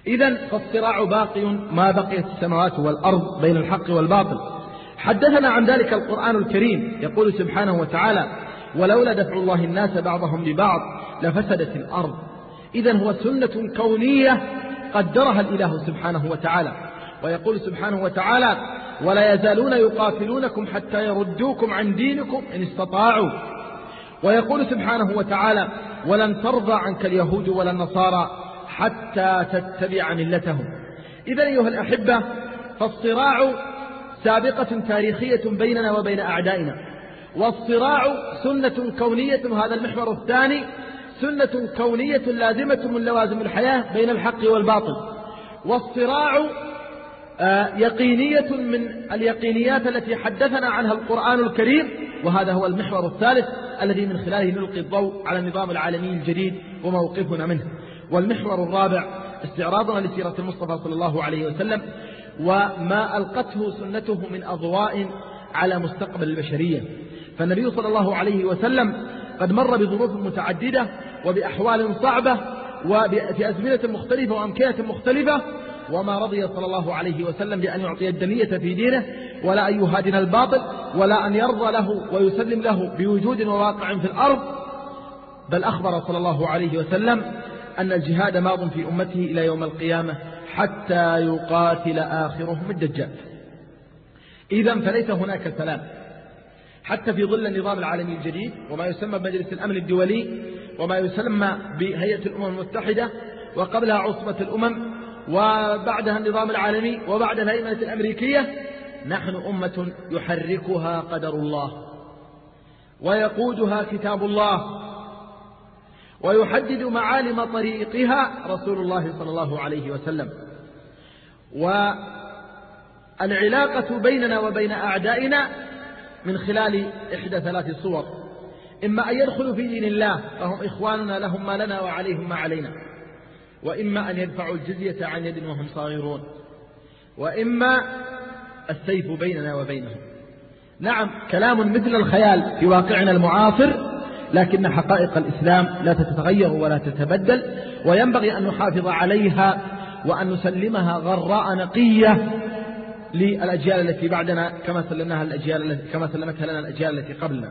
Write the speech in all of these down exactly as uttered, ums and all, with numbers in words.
إذن فالصراع باقي ما بقيت السماوات والأرض بين الحق والباطل. حدثنا عن ذلك القرآن الكريم، يقول سبحانه وتعالى: ولولا دفع الله الناس بعضهم ببعض لفسدت الأرض. إذن هو سنة كونية قدرها الإله سبحانه وتعالى. ويقول سبحانه وتعالى: ولا يزالون يقاتلونكم حتى يردوكم عن دينكم إن استطاعوا. ويقول سبحانه وتعالى: ولن ترضى عنك اليهود ولا النصارى حتى تتبع ملتهم. إذن أيها الأحبة، فالصراع سابقة تاريخية بيننا وبين أعدائنا، والصراع سنة كونية، وهذا المحور الثاني سنة كونية لازمة من لوازم الحياة بين الحق والباطل. والصراع يقينية من اليقينيات التي حدثنا عنها القرآن الكريم، وهذا هو المحور الثالث الذي من خلاله نلقي الضوء على النظام العالمي الجديد وموقفنا منه. والمحور الرابع استعراضنا لسيرة المصطفى صلى الله عليه وسلم وما ألقته سنته من أضواء على مستقبل البشرية. فالنبي صلى الله عليه وسلم قد مر بظروف متعددة وبأحوال صعبة وفي أزمنة مختلفة وأمكنة مختلفة، وما رضي صلى الله عليه وسلم بأن يعطي الدنية في دينه، ولا أن يهادن الباطل، ولا أن يرضى له ويسلم له بوجود وواقع في الأرض، بل أخبر صلى الله عليه وسلم أن الجهاد ماض في أمته إلى يوم القيامة حتى يقاتل آخرهم الدجال. إذن فليس هناك سلام حتى في ظل النظام العالمي الجديد وما يسمى بمجلس الأمن الدولي وما يسمى بهيئة الأمم المتحدة، وقبلها عصبة الأمم، وبعدها النظام العالمي، وبعدها الهيمنة الأمريكية. نحن أمة يحركها قدر الله، ويقودها كتاب الله، ويحدد معالم طريقها رسول الله صلى الله عليه وسلم. والعلاقة بيننا وبين أعدائنا من خلال إحدى ثلاث صور: إما أن يدخلوا في دين الله فهم إخواننا لهم ما لنا وعليهم ما علينا، وإما أن يدفعوا الجزية عن يد وهم صاغرون، وإما السيف بيننا وبينهم. نعم، كلام مثل الخيال في واقعنا المعاصر، لكن حقائق الإسلام لا تتغير ولا تتبدل، وينبغي أن نحافظ عليها وأن نسلمها غراء نقية للأجيال التي بعدنا كما سلمناها الأجيال كما سلمتها لنا الأجيال التي قبلنا.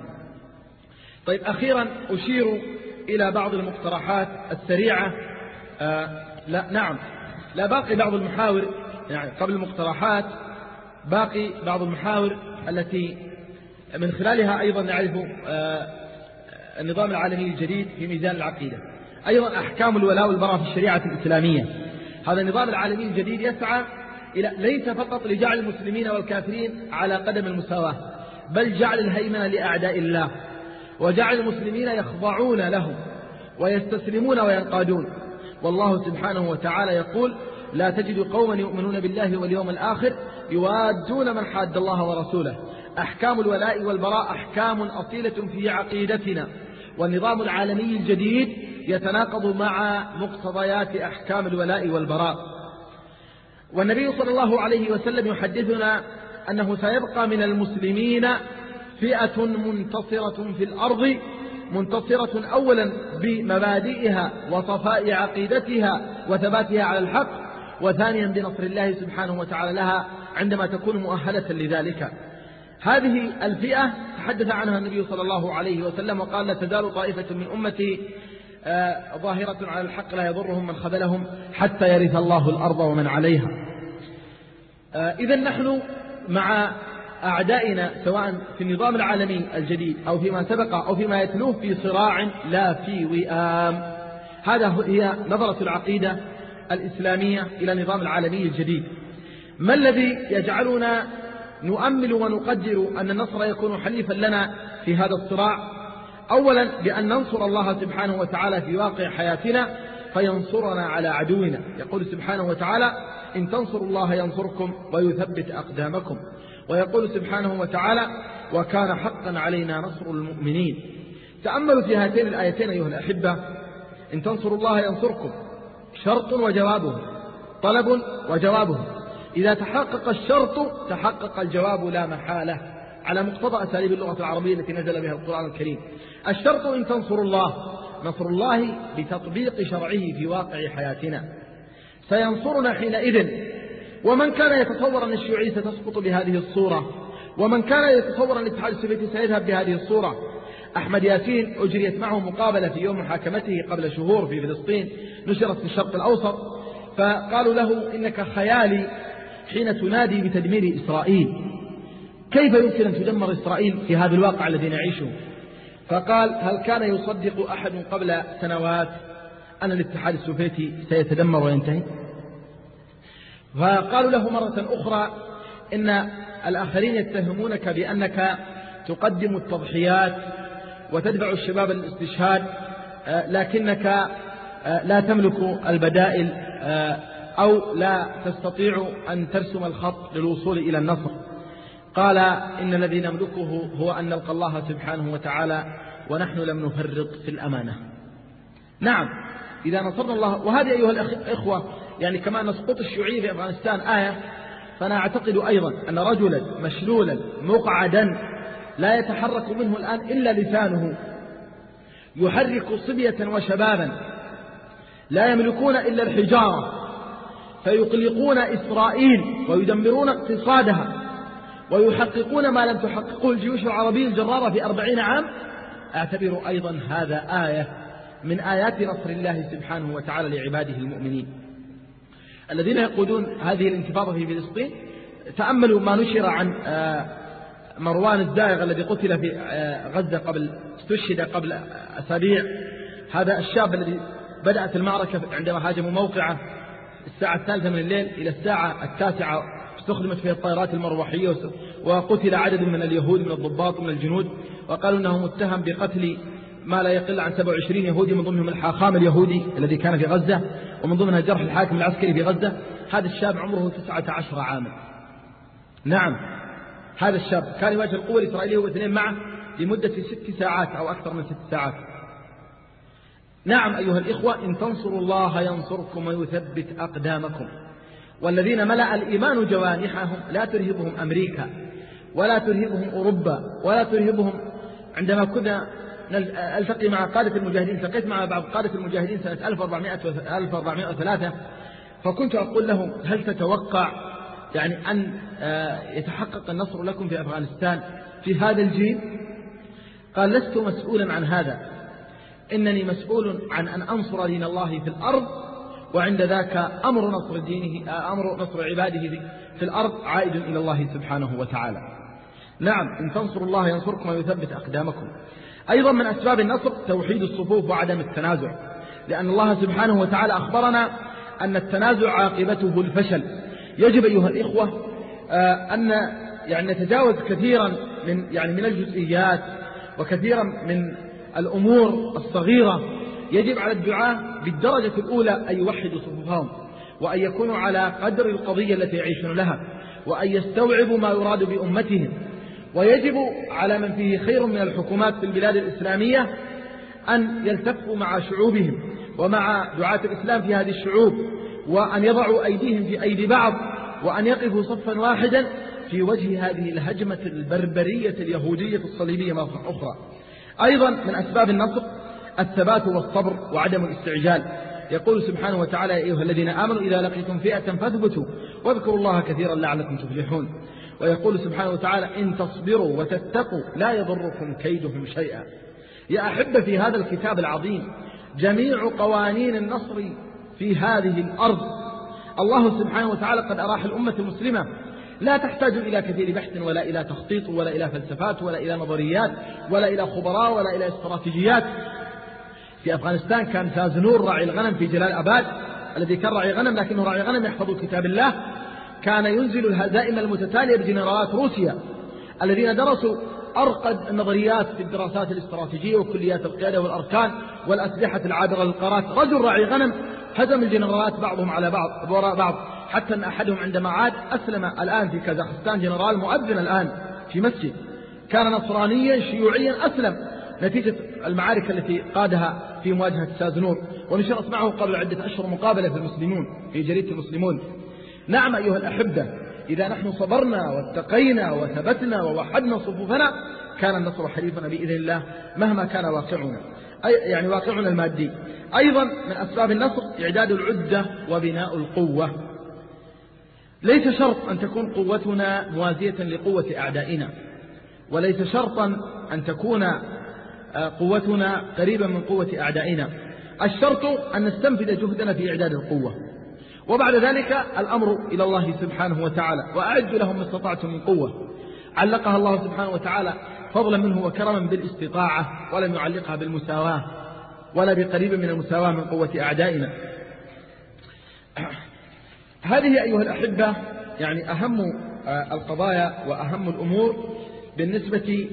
طيب، أخيرا أشير إلى بعض المقترحات السريعة. آه لا نعم لا باقي بعض المحاور، يعني قبل المقترحات باقي بعض المحاور التي من خلالها أيضا نعرف آه النظام العالمي الجديد في ميزان العقيدة. أيضا أحكام الولاء والبراء في الشريعة الإسلامية. هذا النظام العالمي الجديد يسعى إلى ليس فقط لجعل المسلمين والكافرين على قدم المساواة، بل جعل الهيمنة لأعداء الله، وجعل المسلمين يخضعون لهم ويستسلمون وينقادون. والله سبحانه وتعالى يقول: لا تجد قوما يؤمنون بالله واليوم الآخر يوادون من حاد الله ورسوله. أحكام الولاء والبراء أحكام أصيلة في عقيدتنا، والنظام العالمي الجديد يتناقض مع مقتضيات أحكام الولاء والبراء. والنبي صلى الله عليه وسلم يحدثنا أنه سيبقى من المسلمين فئة منتصرة في الأرض، منتصرة أولا بمبادئها وصفاء عقيدتها وثباتها على الحق، وثانيا بنصر الله سبحانه وتعالى لها عندما تكون مؤهلة لذلك. هذه الفئة تحدث عنها النبي صلى الله عليه وسلم وقال: لا تزال طائفة من أمتي آه ظاهرة على الحق لا يضرهم من خذلهم حتى يرث الله الأرض ومن عليها. آه إذن نحن مع أعدائنا سواء في النظام العالمي الجديد أو فيما سبق أو فيما يتلوه في صراع لا في وئام. هذا هي نظرة العقيدة الإسلامية إلى النظام العالمي الجديد. ما الذي يجعلنا نؤمل ونقدر أن النصر يكون حليفا لنا في هذا الصراع؟ أولا بأن ننصر الله سبحانه وتعالى في واقع حياتنا فينصرنا على عدونا. يقول سبحانه وتعالى: إن تنصروا الله ينصركم ويثبت أقدامكم. ويقول سبحانه وتعالى: وكان حقا علينا نصر المؤمنين. تأملوا في هاتين الآيتين أيها الأحبة: إن تنصروا الله ينصركم، شرط وجوابه، طلب وجوابه. إذا تحقق الشرط تحقق الجواب لا محالة على مقتضى أساليب اللغة العربية التي نزل بها القرآن الكريم. الشرط إن تنصروا الله، نصر الله بتطبيق شرعه في واقع حياتنا. سينصرنا حينئذ. ومن كان يتصور أن الشيوعية ستسقط بهذه الصورة، ومن كان يتصور أن الاتحاد السوفيتي سيذهب بهذه الصورة. أحمد ياسين أجريت معه مقابلة في يوم محاكمته قبل شهور في فلسطين، نشرت في الشرق الأوسط، فقالوا له إنك خيالي حين تنادي بتدمير إسرائيل، كيف يمكن أن تدمر إسرائيل في هذا الواقع الذي نعيشه؟ فقال: هل كان يصدق أحد قبل سنوات أن الاتحاد السوفيتي سيتدمر وينتهي؟ فقالوا له مرة أخرى إن الآخرين يتهمونك بأنك تقدم التضحيات وتدفع الشباب للاستشهاد، لكنك لا تملك البدائل أو لا تستطيع أن ترسم الخط للوصول إلى النصر. قال: إن الذي نملكه هو أن نلقى الله سبحانه وتعالى ونحن لم نفرط في الأمانة. نعم، إذا نصرنا الله. وهذه أيها الإخوة يعني كما نسقط الشيوعية في أفغانستان آية، فأنا أعتقد أيضا أن رجلا مشلولا مقعدا لا يتحرك منه الآن إلا لسانه يحرك صبية وشبابا لا يملكون إلا الحجارة، فيقلقون إسرائيل ويدمرون اقتصادها ويحققون ما لم تحققه الجيوش العربية الجرارة في أربعين عام. أعتبر أيضا هذا آية من آيات نصر الله سبحانه وتعالى لعباده المؤمنين الذين يقودون هذه الانتفاضة في فلسطين. تأملوا ما نشر عن مروان الزائغ الذي قتل في غزة قبل استشهد قبل أسابيع. هذا الشاب الذي بدأت المعركة عندما هاجموا موقعه الساعة الثالثة من الليل إلى الساعة التاسعة، استخدمت فيها الطائرات المروحية، وقتل عدد من اليهود من الضباط ومن الجنود، وقالوا أنه متهم بقتل ما لا يقل عن سبعة وعشرين يهودي، من ضمنهم الحاخام اليهودي الذي كان في غزة، ومن ضمنها جرح الحاكم العسكري في غزة. هذا الشاب عمره تسعة عشر عاما. نعم، هذا الشاب كان يواجه القوة الإسرائيلية واثنين معه لمدة ست ساعات أو أكثر من ست ساعات. نعم أيها الإخوة، إن تنصروا الله ينصركم ويثبت أقدامكم. والذين ملأ الإيمان جوانحهم لا ترهبهم أمريكا ولا ترهبهم أوروبا ولا ترهبهم. عندما كنا ألتقي مع قادة المجاهدين، التقيت مع بعض قادة المجاهدين سنة ألف وأربعمائة وثلاثة، فكنت أقول لهم: هل تتوقع يعني أن يتحقق النصر لكم في أفغانستان في هذا الجيل؟ قال: لست مسؤولا عن هذا، إنني مسؤول عن أن أنصر دين الله في الأرض، وعند ذاك أمر نصر دينه أمر نصر عباده في الأرض عائد إلى الله سبحانه وتعالى. نعم، إن تنصروا الله ينصركم ويثبت أقدامكم. أيضا من أسباب النصر توحيد الصفوف وعدم التنازع، لأن الله سبحانه وتعالى أخبرنا أن التنازع عاقبته الفشل. يجب أيها الإخوة أن يعني نتجاوز كثيرا من يعني من الجزئيات وكثيرا من الأمور الصغيرة. يجب على الدعاة بالدرجة الأولى أن يوحدوا صفوفهم، وأن يكونوا على قدر القضية التي يعيشون لها، وأن يستوعبوا ما يراد بأمتهم. ويجب على من فيه خير من الحكومات في البلاد الإسلامية أن يلتفوا مع شعوبهم ومع دعاة الإسلام في هذه الشعوب، وأن يضعوا أيديهم في أيدي بعض، وأن يقفوا صفا واحدا في وجه هذه الهجمة البربرية اليهودية الصليبية مرة أخرى. أيضا من أسباب النصر الثبات والصبر وعدم الاستعجال. يقول سبحانه وتعالى: يا أيها الذين آمنوا إذا لقيتم فئة فاثبتوا واذكروا الله كثيرا لعلكم تفلحون. ويقول سبحانه وتعالى: إن تصبروا وتتقوا لا يضركم كيدهم شيئا. يا أحب في هذا الكتاب العظيم جميع قوانين النصر في هذه الأرض الله سبحانه وتعالى قد أراح الأمة المسلمة، لا تحتاج إلى كثير بحث ولا إلى تخطيط ولا إلى فلسفات ولا إلى نظريات ولا إلى خبراء ولا إلى استراتيجيات. في أفغانستان كان سازنور راعي الغنم في جلال أباد، الذي كان راعي غنم لكنه راعي غنم يحفظ كتاب الله، كان ينزل الهزائم المتتالية بجنرالات روسيا الذين درسوا أرقد النظريات في الدراسات الاستراتيجية وكليات القيادة والأركان والأسلحة العابرة للقارات. رجل راعي غنم هزم الجنرالات بعضهم على بعض وراء بعض، حتى أن أحدهم عندما عاد أسلم الآن في كازاخستان، جنرال مؤذن الآن في مسجد، كان نصرانيا شيوعيا أسلم نتيجة المعارك التي قادها في مواجهة سازنور، ونشرت معه قبل عدة أشهر مقابلة في المسلمون في جريدة المسلمون. نعم أيها الأحبة، إذا نحن صبرنا واتقينا وثبتنا ووحدنا صفوفنا كان النصر حليفنا بإذن الله مهما كان واقعنا، أي يعني واقعنا المادي. أيضا من أسباب النصر إعداد العدة وبناء القوة. ليس شرط أن تكون قوتنا موازية لقوة أعدائنا، وليس شرطا أن تكون قوتنا قريبا من قوة أعدائنا. الشرط أن نستنفذ جهدنا في إعداد القوة، وبعد ذلك الأمر إلى الله سبحانه وتعالى. وأعدوا لهم ما استطعتم من قوة، علقها الله سبحانه وتعالى فضلا منه وكرما بالاستطاعة، ولم يعلقها بالمساواة ولا بقريب من المساواة من قوة أعدائنا. هذه أيها الأحبة يعني أهم القضايا وأهم الأمور بالنسبة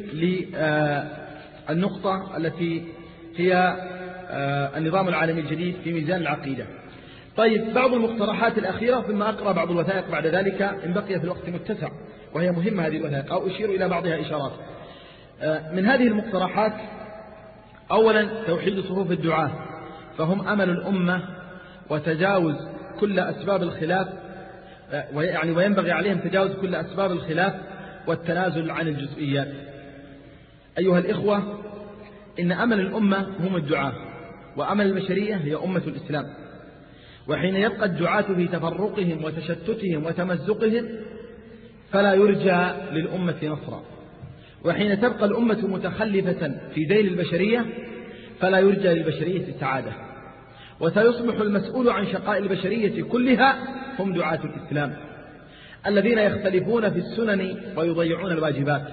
للنقطة التي هي النظام العالمي الجديد في ميزان العقيدة. طيب، بعض المقترحات الأخيرة ثم أقرأ بعض الوثائق بعد ذلك إن بقي في الوقت متسع، وهي مهمة هذه الوثائق، أو أشير إلى بعضها إشارات. من هذه المقترحات أولا توحيد صفوف الدعاة، فهم أمل الأمة وتجاوز كل أسباب الخلاف، يعني وينبغي عليهم تجاوز كل أسباب الخلاف والتنازل عن الجزئيات. أيها الإخوة، إن أمل الأمة هم الدعاة، وأمل البشرية هي أمة الإسلام. وحين يبقى الدعاة في تفرقهم وتشتتهم وتمزقهم فلا يرجى للأمة نصرا، وحين تبقى الأمة متخلفة في ذيل البشرية فلا يرجى للبشرية سعادة، وسيصبح المسؤول عن شقاء البشرية كلها هم دعاة الإسلام الذين يختلفون في السنن ويضيعون الواجبات،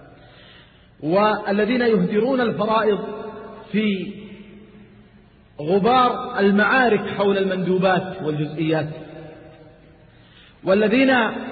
والذين يهدرون الفرائض في غبار المعارك حول المندوبات والجزئيات، والذين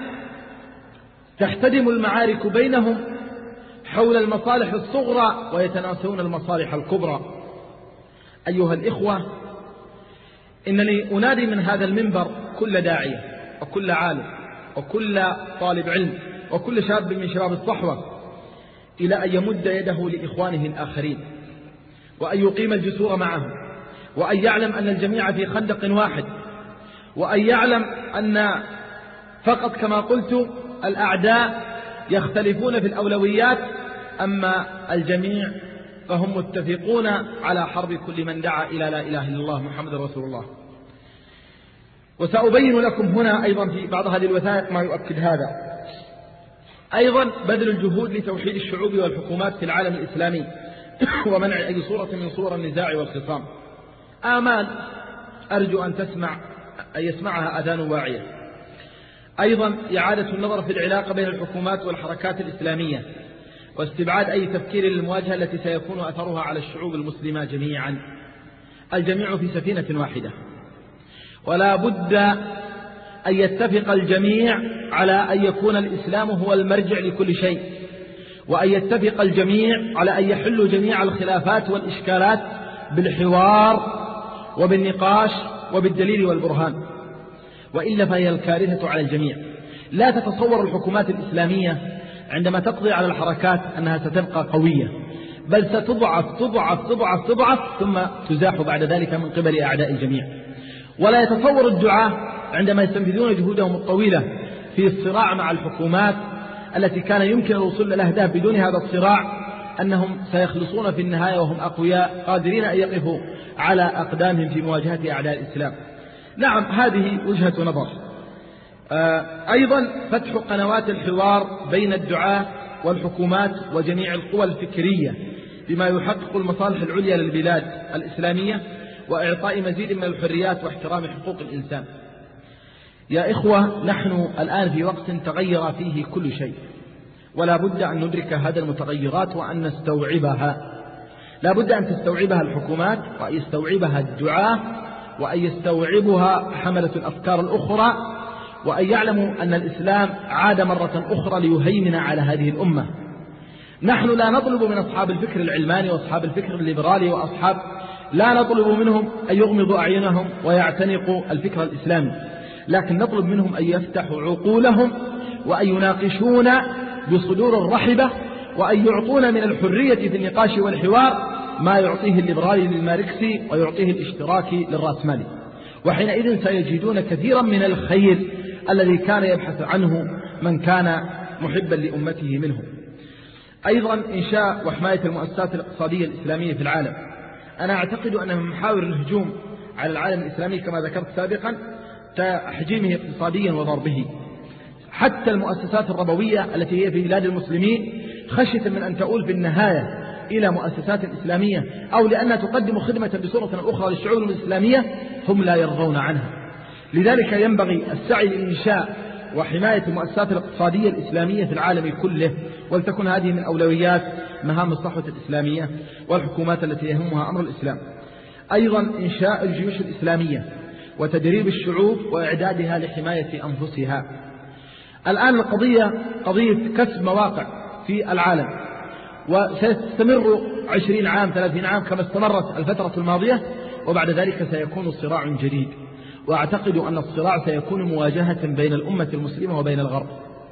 تحتدم المعارك بينهم حول المصالح الصغرى ويتناسون المصالح الكبرى. أيها الإخوة، إنني أنادي من هذا المنبر كل داعية وكل عالم وكل طالب علم وكل شاب من شباب الصحوة إلى أن يمد يده لإخوانه الآخرين، وأن يقيم الجسور معهم، وأن يعلم أن الجميع في خندق واحد، وأن يعلم أن فقط كما قلت الأعداء يختلفون في الأولويات، أما الجميع فهم متفقون على حرب كل من دعا إلى لا إله إلا الله محمد رسول الله. وسأبين لكم هنا أيضا في بعض هذه الوثائق ما يؤكد هذا. أيضا بذل الجهود لتوحيد الشعوب والحكومات في العالم الإسلامي ومنع أي صورة من صور النزاع والخصام. آمال أرجو أن تسمع أن يسمعها أذان واعية. أيضا إعادة النظر في العلاقة بين الحكومات والحركات الإسلامية، واستبعاد أي تفكير للمواجهة التي سيكون أثرها على الشعوب المسلمة جميعا. الجميع في سفينة واحدة، ولا بد أن يتفق الجميع على أن يكون الإسلام هو المرجع لكل شيء، وأن يتفق الجميع على أن يحلوا جميع الخلافات والإشكالات بالحوار وبالنقاش وبالدليل والبرهان، وإلا فهي الكارثة على الجميع. لا تتصور الحكومات الإسلامية عندما تقضي على الحركات أنها ستبقى قوية، بل ستضعف تضعف تضعف تضعف ثم تزاح بعد ذلك من قبل أعداء الجميع. ولا يتصور الدعاة عندما يستنفذون جهودهم الطويلة في الصراع مع الحكومات التي كان يمكن الوصول للأهداف بدون هذا الصراع أنهم سيخلصون في النهاية وهم أقوياء قادرين أن يقفوا على أقدامهم في مواجهة أعداء الإسلام. نعم، هذه وجهة نظر. أيضا فتح قنوات الحوار بين الدعاة والحكومات وجميع القوى الفكرية بما يحقق المصالح العليا للبلاد الإسلامية، وإعطاء مزيد من الحريات واحترام حقوق الإنسان. يا إخوة، نحن الآن في وقت تغير فيه كل شيء، ولا بد أن ندرك هذه المتغيرات وأن نستوعبها. لا بد أن تستوعبها الحكومات، وأن يستوعبها الدعاة، وأن يستوعبها حملة الأفكار الأخرى، وأن يعلموا أن الإسلام عاد مرة أخرى ليهيمن على هذه الأمة. نحن لا نطلب من أصحاب الفكر العلماني وأصحاب الفكر الليبرالي وأصحاب لا نطلب منهم أن يغمضوا أعينهم ويعتنقوا الفكر الإسلامي، لكن نطلب منهم أن يفتحوا عقولهم وأن يناقشون بصدور رحبة، وأن يعطون من الحرية في النقاش والحوار ما يعطيه الليبرالي للماركسي ويعطيه الاشتراكي للرأسمالي، وحينئذ سيجدون كثيرا من الخير الذي كان يبحث عنه من كان محبا لأمته منهم. أيضا إنشاء وحماية المؤسسات الاقتصادية الإسلامية في العالم. أنا أعتقد أن من محاور الهجوم على العالم الإسلامي كما ذكرت سابقا تحجيمه اقتصاديا وضربه. حتى المؤسسات الربوية التي هي في بلاد المسلمين خشية من أن تؤول في النهاية إلى مؤسسات إسلامية أو لأنها تقدم خدمة بصورة أو أخرى للشعوب الإسلامية هم لا يرضون عنها. لذلك ينبغي السعي لإنشاء وحماية المؤسسات الاقتصادية الإسلامية في العالم كله، ولتكن هذه من أولويات مهام الصحوة الإسلامية والحكومات التي يهمها أمر الإسلام. أيضا إنشاء الجيوش الإسلامية وتدريب الشعوب وإعدادها لحماية أنفسها. الآن القضية قضية كسب مواقع في العالم، وستستمر عشرين عام ثلاثين عام كما استمرت الفترة الماضية، وبعد ذلك سيكون صراع جديد، وأعتقد أن الصراع سيكون مواجهة بين الأمة المسلمة وبين الغرب.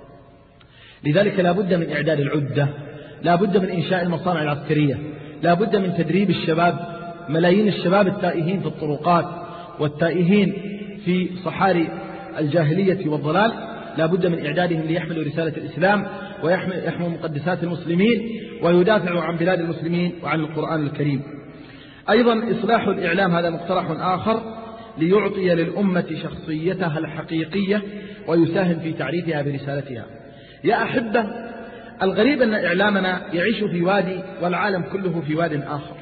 لذلك لا بد من إعداد العدة، لا بد من إنشاء المصانع العسكرية، لا بد من تدريب الشباب، ملايين الشباب التائهين في الطرقات والتائهين في صحاري الجاهلية والضلال، لا بد من إعدادهم ليحملوا رسالة الإسلام ويحملوا مقدسات المسلمين ويدافعوا عن بلاد المسلمين وعن القرآن الكريم. أيضا إصلاح الإعلام، هذا مقترح آخر ليعطي للأمة شخصيتها الحقيقية ويساهم في تعريفها برسالتها. يا أحبة، الغريب أن إعلامنا يعيش في وادي والعالم كله في واد آخر.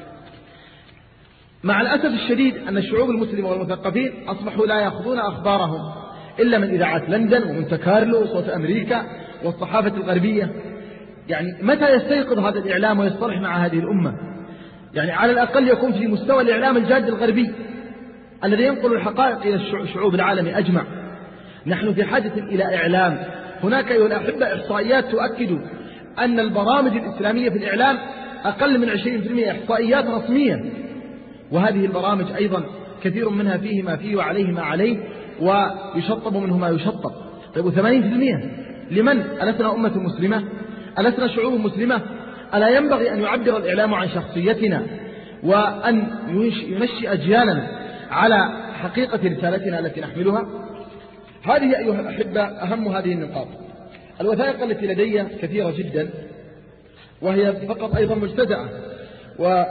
مع الأسف الشديد أن الشعوب المسلمة والمثقفين أصبحوا لا يأخذون أخبارهم إلا من إذاعات لندن ومونت كارلو وصوت أمريكا والصحافة الغربية. يعني متى يستيقظ هذا الإعلام ويصطلح مع هذه الأمة؟ يعني على الأقل يكون في مستوى الإعلام الجاد الغربي الذي ينقل الحقائق إلى شعوب العالم أجمع. نحن في حاجة إلى إعلام. هناك أيها الأحبة إحصائيات تؤكد أن البرامج الإسلامية في الإعلام أقل من عشرين بالمئة، إحصائيات رسمية، وهذه البرامج أيضا كثير منها فيه ما فيه وعليه ما عليه ويشطب منه ما يشطب. طيب ثمانين بالمئة لمن؟ ألسنا أمة مسلمة؟ ألسنا شعوب مسلمة؟ ألا ينبغي أن يعبر الإعلام عن شخصيتنا وأن ينشئ أجيالنا على حقيقة رسالتنا التي نحملها؟ هذه أيها الأحبة أهم هذه النقاط. الوثائق التي لدي كثيرة جدا وهي فقط أيضا مجتزأة، و...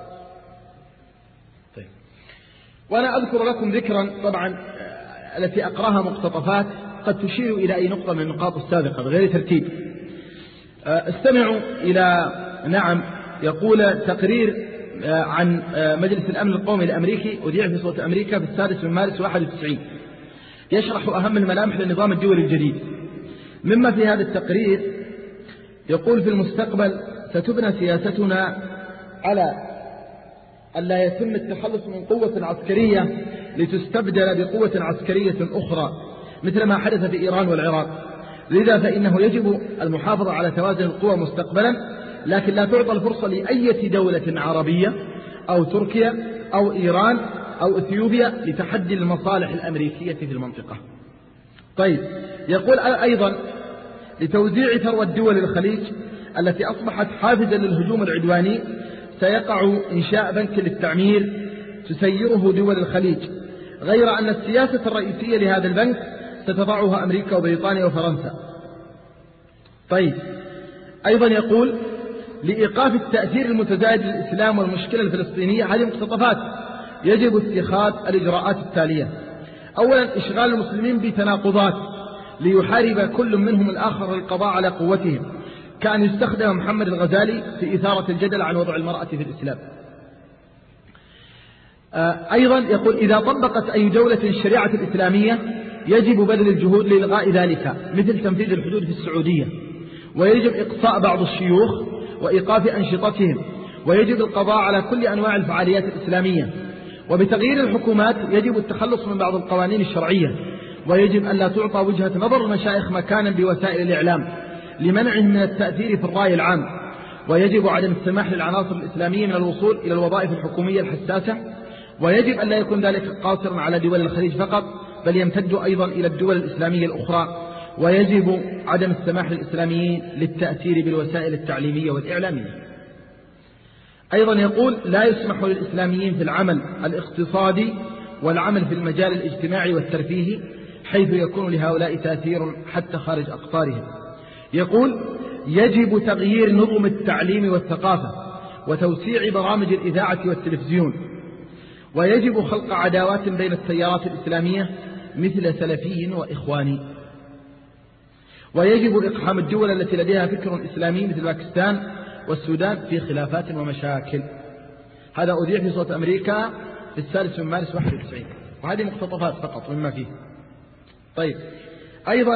طيب. وأنا أذكر لكم ذكرا طبعا التي أقراها مقتطفات قد تشير إلى أي نقطة من النقاط السابقة بغير ترتيب. استمعوا إلى نعم يقول تقرير عن مجلس الأمن القومي الأمريكي أذيع في صوت أمريكا في السادس من مارس واحد وتسعين، يشرح أهم الملامح للنظام الدولي الجديد. مما في هذا التقرير يقول في المستقبل ستبنى سياستنا على أن لا يتم التخلص من قوة عسكرية لتستبدل بقوة عسكرية أخرى مثل ما حدث في إيران والعراق. لذا فإنه يجب المحافظة على توازن القوى مستقبلا، لكن لا تعطى الفرصة لأي دولة عربية أو تركيا أو إيران أو إثيوبيا لتحدي المصالح الأمريكية في المنطقة. طيب، يقول أيضا لتوزيع ثروة دول الخليج التي أصبحت حافزا للهجوم العدواني سيقع إنشاء بنك للتعمير تسيره دول الخليج، غير أن السياسة الرئيسية لهذا البنك ستضعها أمريكا وبريطانيا وفرنسا. طيب، أيضا يقول لإيقاف التأثير المتزايد للإسلام والمشكلة الفلسطينية، هذه مقتطفات، يجب اتخاذ الإجراءات التالية. أولا، إشغال المسلمين بتناقضات ليحارب كل منهم الآخر للقضاء على قوتهم، كأن يستخدم محمد الغزالي في إثارة الجدل عن وضع المرأة في الإسلام. أيضا يقول إذا طبقت أي دولة الشريعة الإسلامية يجب بذل الجهود لإلغاء ذلك، مثل تنفيذ الحدود في السعودية، ويجب إقصاء بعض الشيوخ وإيقاف أنشطتهم، ويجب القضاء على كل أنواع الفعاليات الإسلامية. وبتغيير الحكومات يجب التخلص من بعض القوانين الشرعية، ويجب أن لا تعطى وجهة نظر المشايخ مكانا بوسائل الإعلام لمنعهم من التأثير في الرأي العام، ويجب عدم السماح للعناصر الإسلامية من الوصول إلى الوظائف الحكومية الحساسة، ويجب أن لا يكون ذلك قاصرا على دول الخليج فقط بل يمتد أيضا إلى الدول الإسلامية الأخرى، ويجب عدم السماح للإسلاميين للتأثير بالوسائل التعليمية والإعلامية. أيضا يقول لا يسمح للإسلاميين في العمل الاقتصادي والعمل في المجال الاجتماعي والترفيهي حيث يكون لهؤلاء تأثير حتى خارج أقطارهم. يقول يجب تغيير نظم التعليم والثقافة وتوسيع برامج الإذاعة والتلفزيون. ويجب خلق عداوات بين التيارات الإسلامية مثل سلفي وإخواني. ويجب إقحام الدول التي لديها فكر إسلامي مثل باكستان والسودان في خلافات ومشاكل. هذا أذيع في صوت أمريكا في الثالث من مارس واحد وتسعين، وهذه مقتطفات فقط مما فيه. طيب، أيضا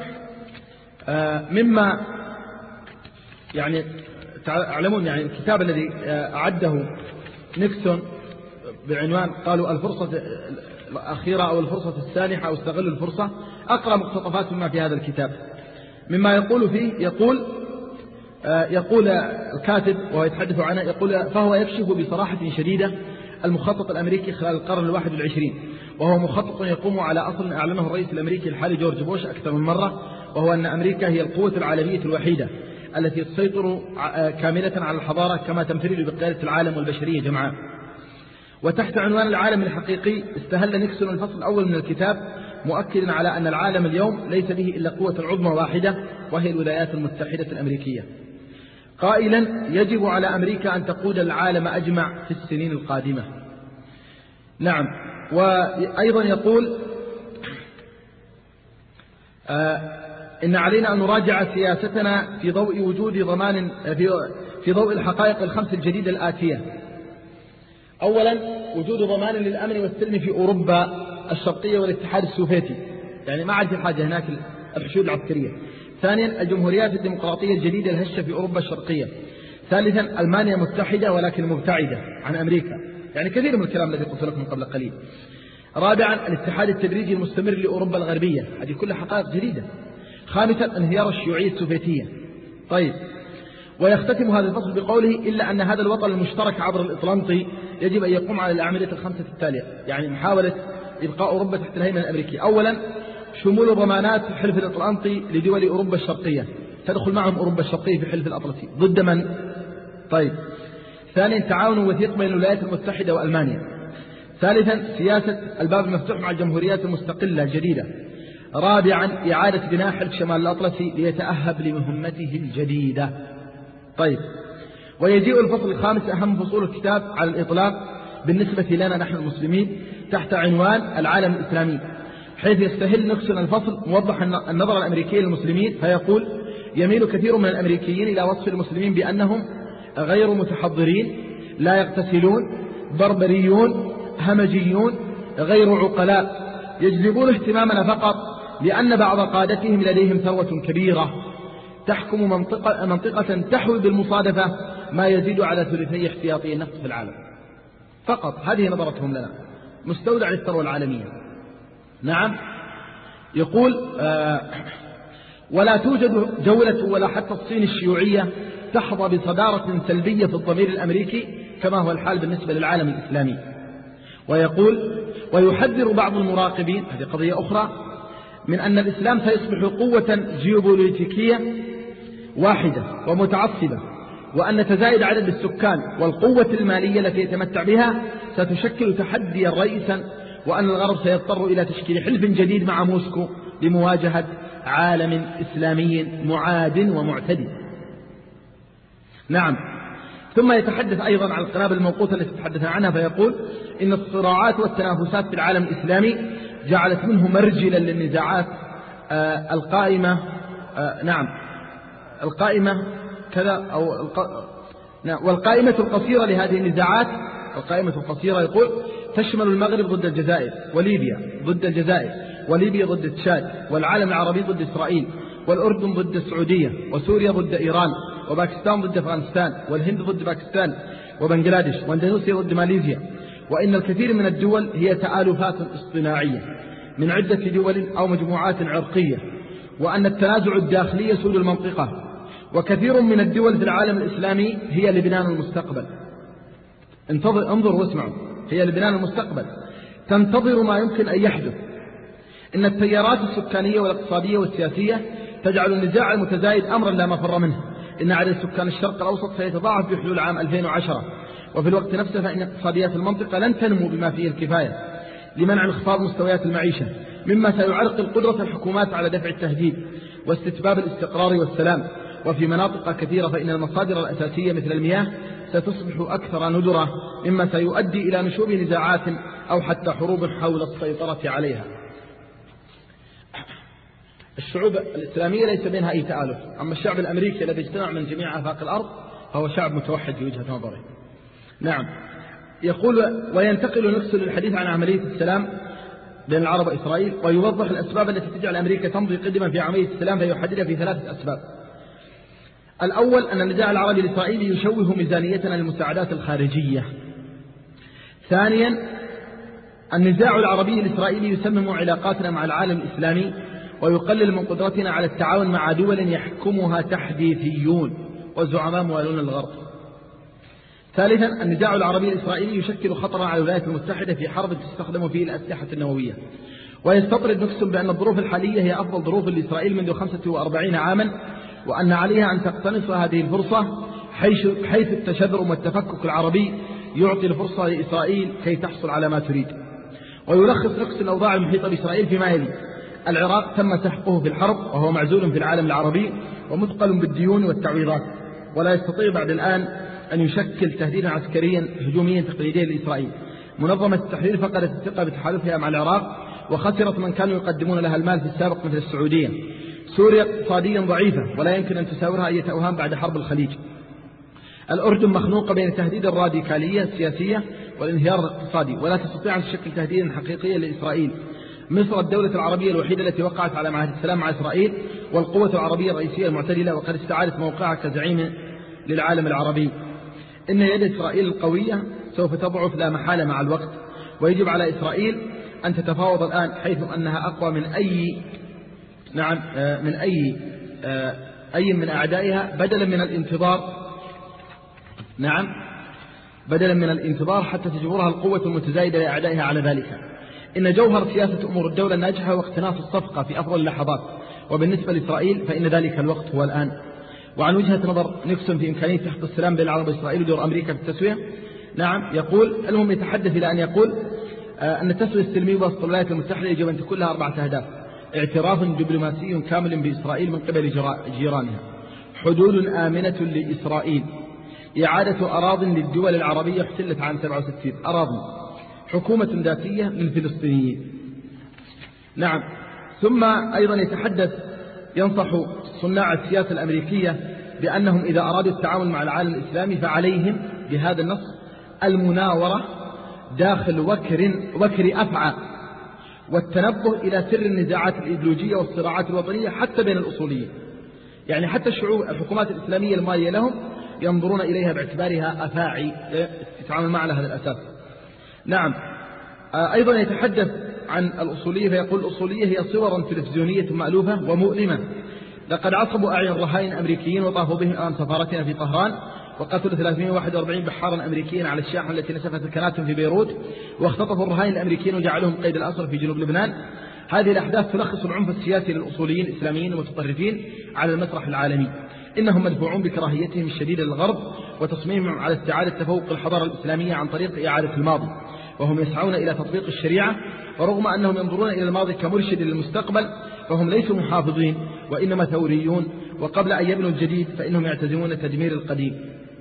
مما يعني تعلمون يعني الكتاب الذي أعده نيكسون بعنوان قالوا الفرصة الأخيرة أو الفرصة السانحة أو استغل الفرصة، أقرأ مقتطفات مما في هذا الكتاب. مما يقول فيه يقول يقول الكاتب وهو يتحدث عنه، يقول فهو يكشف بصراحة شديدة المخطط الأمريكي خلال القرن الواحد والعشرين، وهو مخطط يقوم على أصل أعلنه الرئيس الأمريكي الحالي جورج بوش أكثر من مرة، وهو أن أمريكا هي القوة العالمية الوحيدة التي تسيطر كاملة على الحضارة كما تنفرد بقيادة العالم والبشرية جمعاء. وتحت عنوان العالم الحقيقي استهل نيكسون الفصل الأول من الكتاب مؤكدا على أن العالم اليوم ليس به إلا قوة عظمى واحدة وهي الولايات المتحدة الأمريكية، قائلا يجب على أمريكا أن تقود العالم أجمع في السنين القادمة. نعم. وأيضا يقول آه إن علينا أن نراجع سياستنا في ضوء وجود ضمان في, في ضوء الحقائق الخمس الجديدة الآتية. أولا، وجود ضمان للأمن والسلم في أوروبا الشرقية والاتحاد السوفيتي، يعني ما عاد في حاجة هناك الحشود العسكرية. ثانيا، الجمهوريات الديمقراطية الجديدة الهشة في أوروبا الشرقية. ثالثا، ألمانيا متحدة ولكن مبتعدة عن أمريكا، يعني كثير من الكلام الذي قلت لكم قبل قليل. رابعا، الاتحاد التدريجي المستمر لأوروبا الغربية، هذه كلها حقائق جديدة. خامسا، انهيار الشيوعية السوفيتية. طيب، ويختتم هذا الفصل بقوله إلا أن هذا الوطن المشترك عبر الأطلنطي يجب أن يقوم على الأعمدة الخمسة التالية، يعني محاولة إبقاء أوروبا تحت الهيمنة الأمريكية. أولا، شمول ضمانات حلف الأطلنطي لدول أوروبا الشرقية، تدخل معهم أوروبا الشرقية في حلف الأطلسي ضد من؟ طيب. ثانيا، تعاون وثيق بين الولايات المتحدة وألمانيا. ثالثا، سياسة الباب المفتوح مع الجمهوريات المستقلة الجديدة. رابعا، إعادة بناء حلف شمال الأطلسي ليتأهب لمهمته الجديدة. طيب، ويجيء الفصل الخامس أهم فصول الكتاب على الإطلاق بالنسبة لنا نحن المسلمين تحت عنوان العالم الإسلامي، حيث يستهل نيكسون الفصل موضحا النظرة الأمريكية للمسلمين، فيقول يميل كثير من الأمريكيين إلى وصف المسلمين بأنهم غير متحضرين، لا يغتسلون، بربريون، همجيون، غير عقلاء، يجذبون اهتمامنا فقط لأن بعض قادتهم لديهم ثروة كبيرة تحكم منطقة, منطقة تحوي بالمصادفة ما يزيد على ثلثي احتياطي النفط في العالم فقط. هذه نظرتهم لنا، مستودع للثروة العالمية. نعم. يقول آه ولا توجد جولة ولا حتى الصين الشيوعية تحظى بصدارة سلبية في الضمير الأمريكي كما هو الحال بالنسبة للعالم الإسلامي. ويقول ويحذر بعض المراقبين، هذه قضية أخرى، من أن الإسلام سيصبح قوة جيوبوليتيكية واحدة ومتعصبة، وأن تزايد عدد السكان والقوة المالية التي يتمتع بها ستشكل تحديا رئيسا، وأن الغرب سيضطر إلى تشكيل حلف جديد مع موسكو لمواجهة عالم إسلامي معاد ومعتدي. نعم. ثم يتحدث أيضا عن القنابل الموقوتة التي تحدثنا عنها، فيقول إن الصراعات والتنافسات في العالم الإسلامي جعلت منه مرجلا للنزاعات آه القائمة آه نعم القائمة كذا أو الق... نعم والقائمة القصيرة لهذه النزاعات، القائمة القصيرة يقول تشمل المغرب ضد الجزائر، وليبيا ضد الجزائر، وليبيا ضد تشاد، والعالم العربي ضد إسرائيل، والأردن ضد السعودية، وسوريا ضد إيران، وباكستان ضد أفغانستان، والهند ضد باكستان وبنغلاديش، واندونيسيا ضد ماليزيا. وإن الكثير من الدول هي تآلفات اصطناعية من عدة دول أو مجموعات عرقية، وأن التنازع الداخلي يسود المنطقة، وكثير من الدول في العالم الإسلامي هي لبنان المستقبل. انتظر انظروا واسمعوا، هي لبنان المستقبل، تنتظر ما يمكن أن يحدث. إن التيارات السكانية والاقتصادية والسياسية تجعل النزاع المتزايد أمرا لا مفر منه. إن عدد سكان الشرق الأوسط سيتضاعف بحلول عام ألفين وعشرة، وفي الوقت نفسه فإن اقتصاديات المنطقة لن تنمو بما فيه الكفاية لمنع انخفاض مستويات المعيشة، مما سيعرقل قدرة الحكومات على دفع التهديد واستتباب الاستقرار والسلام، وفي مناطق كثيرة فإن المصادر الأساسية مثل المياه ستصبح أكثر ندرة، مما سيؤدي إلى نشوب نزاعات أو حتى حروب حول السيطرة عليها. الشعوب الإسلامية ليس بينها أي تآلف، أما الشعب الأمريكي الذي اجتمع من جميع آفاق الأرض فهو شعب متوحد في وجهة نظره. نعم. يقول: وينتقل نكسون للحديث عن عملية السلام بين العرب وإسرائيل، ويوضح الأسباب التي تجعل أمريكا تمضي قدما في عملية السلام، فيحددها في ثلاثة أسباب. الأول أن النزاع العربي الإسرائيلي يشوه ميزانيتنا للمساعدات الخارجية. ثانيا النزاع العربي الإسرائيلي يسمم علاقاتنا مع العالم الإسلامي ويقلل من قدرتنا على التعاون مع دول يحكمها تحديثيون وزعماء موالون الغرب. ثالثا النزاع العربي الإسرائيلي يشكل خطرا على الولايات المتحدة في حرب تستخدم فيه الأسلحة النووية. ويستطرد نكسون بأن الظروف الحالية هي أفضل ظروف لإسرائيل منذ خمسة وأربعين عاما، وأن عليها أن تقتنص هذه الفرصة، حيث التشذرم والتفكك العربي يعطي الفرصة لإسرائيل كي تحصل على ما تريد. ويلخص نكسون الأوضاع المحيطة بإسرائيل فيما يلي: العراق تم سحقه في الحرب وهو معزول في العالم العربي ومثقل بالديون والتعويضات، ولا يستطيع بعد الآن أن يشكل تهديدا عسكريا هجوميا تقليديا لإسرائيل. منظمة التحرير فقدت الثقة بتحالفها مع العراق وخسرت من كانوا يقدمون لها المال في السابق مثل السعودية. سوريا اقتصاديا ضعيفة ولا يمكن أن تساورها أي أوهام بعد حرب الخليج. الأردن مخنوقة بين تهديد الراديكالية السياسية والانهيار الاقتصادي ولا تستطيع أن تشكل تهديدا حقيقيا لإسرائيل. مصر الدولة العربية الوحيدة التي وقعت على معاهدة السلام مع إسرائيل والقوة العربية الرئيسية المعتدلة، وقد استعادت موقعها كزعيم للعالم العربي. إن يد إسرائيل القوية سوف تضعف لا محالة مع الوقت، ويجب على إسرائيل أن تتفاوض الآن، حيث أنها أقوى من أي نعم من أي أي من أعدائها، بدلا من الانتظار نعم بدلا من الانتظار حتى تجبرها القوة المتزايدة لأعدائها على ذلك. إن جوهر سياسة أمور الدولة الناجحة واقتناص الصفقة في أفضل اللحظات، وبالنسبة لإسرائيل فإن ذلك الوقت هو الآن. وعن وجهة نظر نيكسون في إمكانية تحقيق السلام بين العرب وإسرائيل ودور أمريكا في التسوية، نعم يقول المهم يتحدث إلى أن يقول آه أن التسوية السلمية وسط الولايات المتحدة يجب أن تكون لها أربعة أهداف: اعتراف دبلوماسي كامل بإسرائيل من قبل جيرانها، حدود آمنة لإسرائيل، إعادة أراضٍ للدول العربية احتلت عام سبعة وستين أراضٍ، حكومة ذاتية للفلسطينيين. نعم. ثم أيضا يتحدث ينصح صناع السياسة الأمريكية بأنهم إذا أرادوا التعامل مع العالم الإسلامي فعليهم بهذا النص المناورة داخل وكر, وكر أفعى، والتنبه إلى سر النزاعات الإيديولوجية والصراعات الوطنية حتى بين الأصوليين. يعني حتى الشعوب الحكومات الإسلامية المالية لهم ينظرون إليها باعتبارها أفاعي تتعامل مع هذا الأساس. نعم. أيضا يتحدث عن الأصولية فيقول: الأصولية هي صور تلفزيونية مألوفة ومؤلمة، لقد عصبوا أعين رهائن أمريكيين وطافوا بهم أمام سفارتنا في طهران، وقتلوا ثلاثمائة وواحد وأربعين بحارا أمريكيا على الشاحنة التي نسفت سكناتهم في بيروت، واختطفوا الرهائن الأمريكيين وجعلوهم قيد الأسر في جنوب لبنان. هذه الأحداث تلخص العنف السياسي للأصوليين الإسلاميين المتطرفين على المسرح العالمي. إنهم مدفوعون بكراهيتهم الشديدة للغرب وتصميمهم على استعادة تفوق الحضارة الإسلامية عن طريق إعادة الماضي، وهم يسعون إلى تطبيق الشريعة، ورغم أنهم ينظرون إلى الماضي كمرشد للمستقبل فهم ليسوا محافظين وإنما ثوريون، وقبل أن يبنوا الجديد فإنهم يعتزمون تدمير القديم.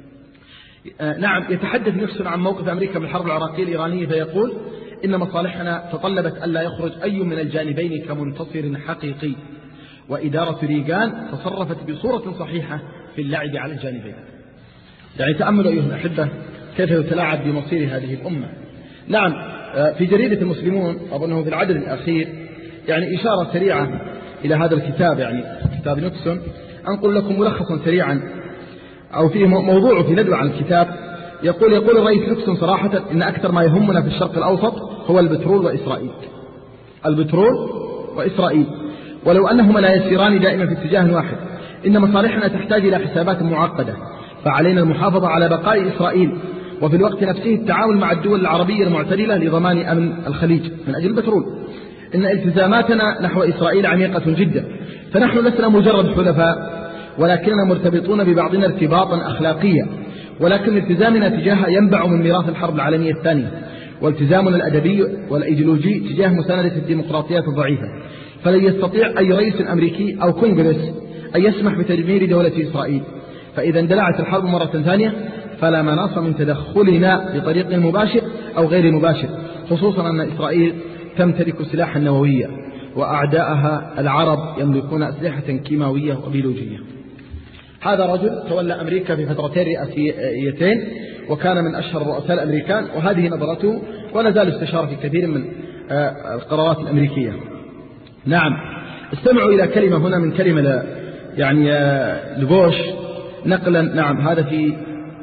آه نعم. يتحدث نيكسون عن موقف أمريكا من الحرب العراقية الإيرانية فيقول: إن مصالحنا تطلبت ألا يخرج أي من الجانبين كمنتصر حقيقي، وإدارة ريغان تصرفت بصورة صحيحة في اللعب على الجانبين. يعني تأملوا أيها الأحبة كيف يتلاعب بمصير هذه الأمة. نعم. في جريدة المسلمون أظنه في العدد الأخير يعني إشارة سريعة إلى هذا الكتاب، يعني كتاب نيكسون. أنقل لكم ملخصا سريعا أو فيه موضوع في ندوة عن الكتاب. يقول يقول الرئيس نيكسون صراحة إن أكثر ما يهمنا في الشرق الأوسط هو البترول وإسرائيل. البترول وإسرائيل، ولو أنهما لا يسيران دائما في اتجاه واحد، إن مصالحنا تحتاج إلى حسابات معقدة، فعلينا المحافظة على بقاء إسرائيل، وفي الوقت نفسه التعاون مع الدول العربية المعتدلة لضمان أمن الخليج من أجل البترول. إن التزاماتنا نحو إسرائيل عميقة جدا، فنحن لسنا مجرد حلفاء، ولكننا مرتبطون ببعضنا ارتباطا أخلاقيا، ولكن التزامنا تجاهها ينبع من ميراث الحرب العالمية الثانية، والتزامنا الأدبي والأيديولوجي تجاه مساندة الديمقراطيات الضعيفة. فلن يستطيع أي رئيس أمريكي أو كونغرس أن يسمح بتدمير دولة إسرائيل، فإذا اندلعت الحرب مرة ثانية فلا مناص من تدخلنا بطريق مباشر أو غير مباشر، خصوصا أن إسرائيل تمتلك سلاحا نوويا وأعداءها العرب يملكون أسلحة كيماوية وبيولوجية. هذا رجل تولى أمريكا في فترتين رئاسيتين وكان من أشهر رؤساء الأمريكان، وهذه نظرته ولا زال استشار في كثير من القرارات الأمريكية. نعم، استمعوا إلى كلمة هنا من كلمة يعني لبوش نقلا، نعم هذا في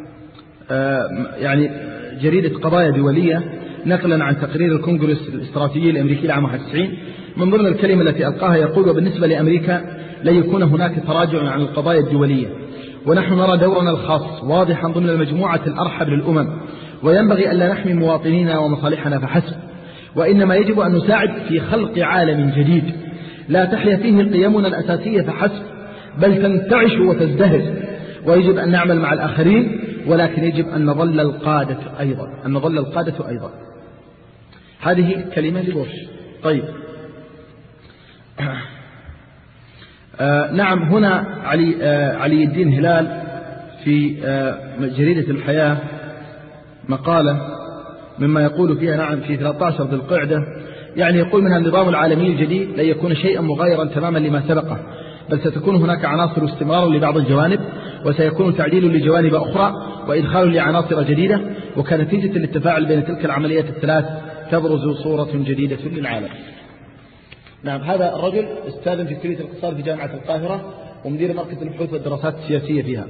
يعني جريدة قضايا دولية نقلا عن تقرير الكونغرس الاستراتيجي الأمريكي لعام واحد وتسعين. من ضمن الكلمة التي ألقاها يقول: وبالنسبة لأمريكا لن يكون هناك تراجع عن القضايا الدولية، ونحن نرى دورنا الخاص واضحا ضمن المجموعة الأرحب للأمم، وينبغي ألا نحمي مواطنينا ومصالحنا فحسب، وإنما يجب أن نساعد في خلق عالم جديد لا تحيا فيه قيمنا الأساسية فحسب، بل تنتعش وتزدهر، ويجب أن نعمل مع الآخرين، ولكن يجب أن نظل القادة أيضا أن نظل القادة أيضا. هذه كلمة لبوش. طيب، آه نعم، هنا علي, آه علي الدين هلال في آه جريدة الحياة مقالة مما يقول فيها نعم في ثلاثة عشر ذي القعدة، يعني يقول منها: النظام العالمي الجديد لن يكون شيئا مغايرا تماما لما سبقه، بل ستكون هناك عناصر استمرار لبعض الجوانب، وسيكون تعديل لجوانب أخرى، وإدخال لعناصر جديدة، وكنتيجة للتفاعل بين تلك العمليات الثلاث تبرز صورة جديدة للعالم. نعم، هذا الرجل استاذ في كلية الاقتصاد في جامعة القاهرة ومدير مركز البحوث والدراسات السياسية فيها.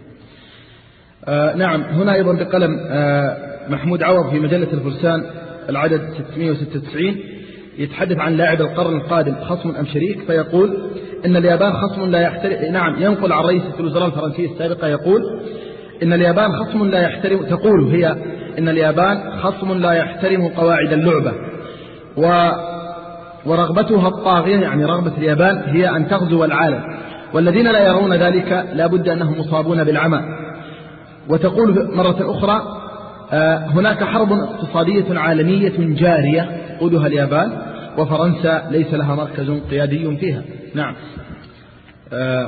آه نعم، هنا أيضا بقلم آه محمود عوض في مجلة الفرسان العدد ستمائة وستة وتسعين يتحدث عن لاعب القرن القادم خصم أم شريك، فيقول إن اليابان خصم لا يحترم. نعم، ينقل عن رئيسة الوزراء الفرنسية السابقة يقول إن اليابان خصم لا يحترم تقول هي إن اليابان خصم لا يحترم قواعد اللعبة، و ورغبتها الطاغية، يعني رغبة اليابان هي أن تغزو العالم، والذين لا يرون ذلك لا بد أنهم مصابون بالعمى. وتقول مرة أخرى آه هناك حرب اقتصادية عالمية جارية تقودها اليابان، وفرنسا ليس لها مركز قيادي فيها. نعم، آه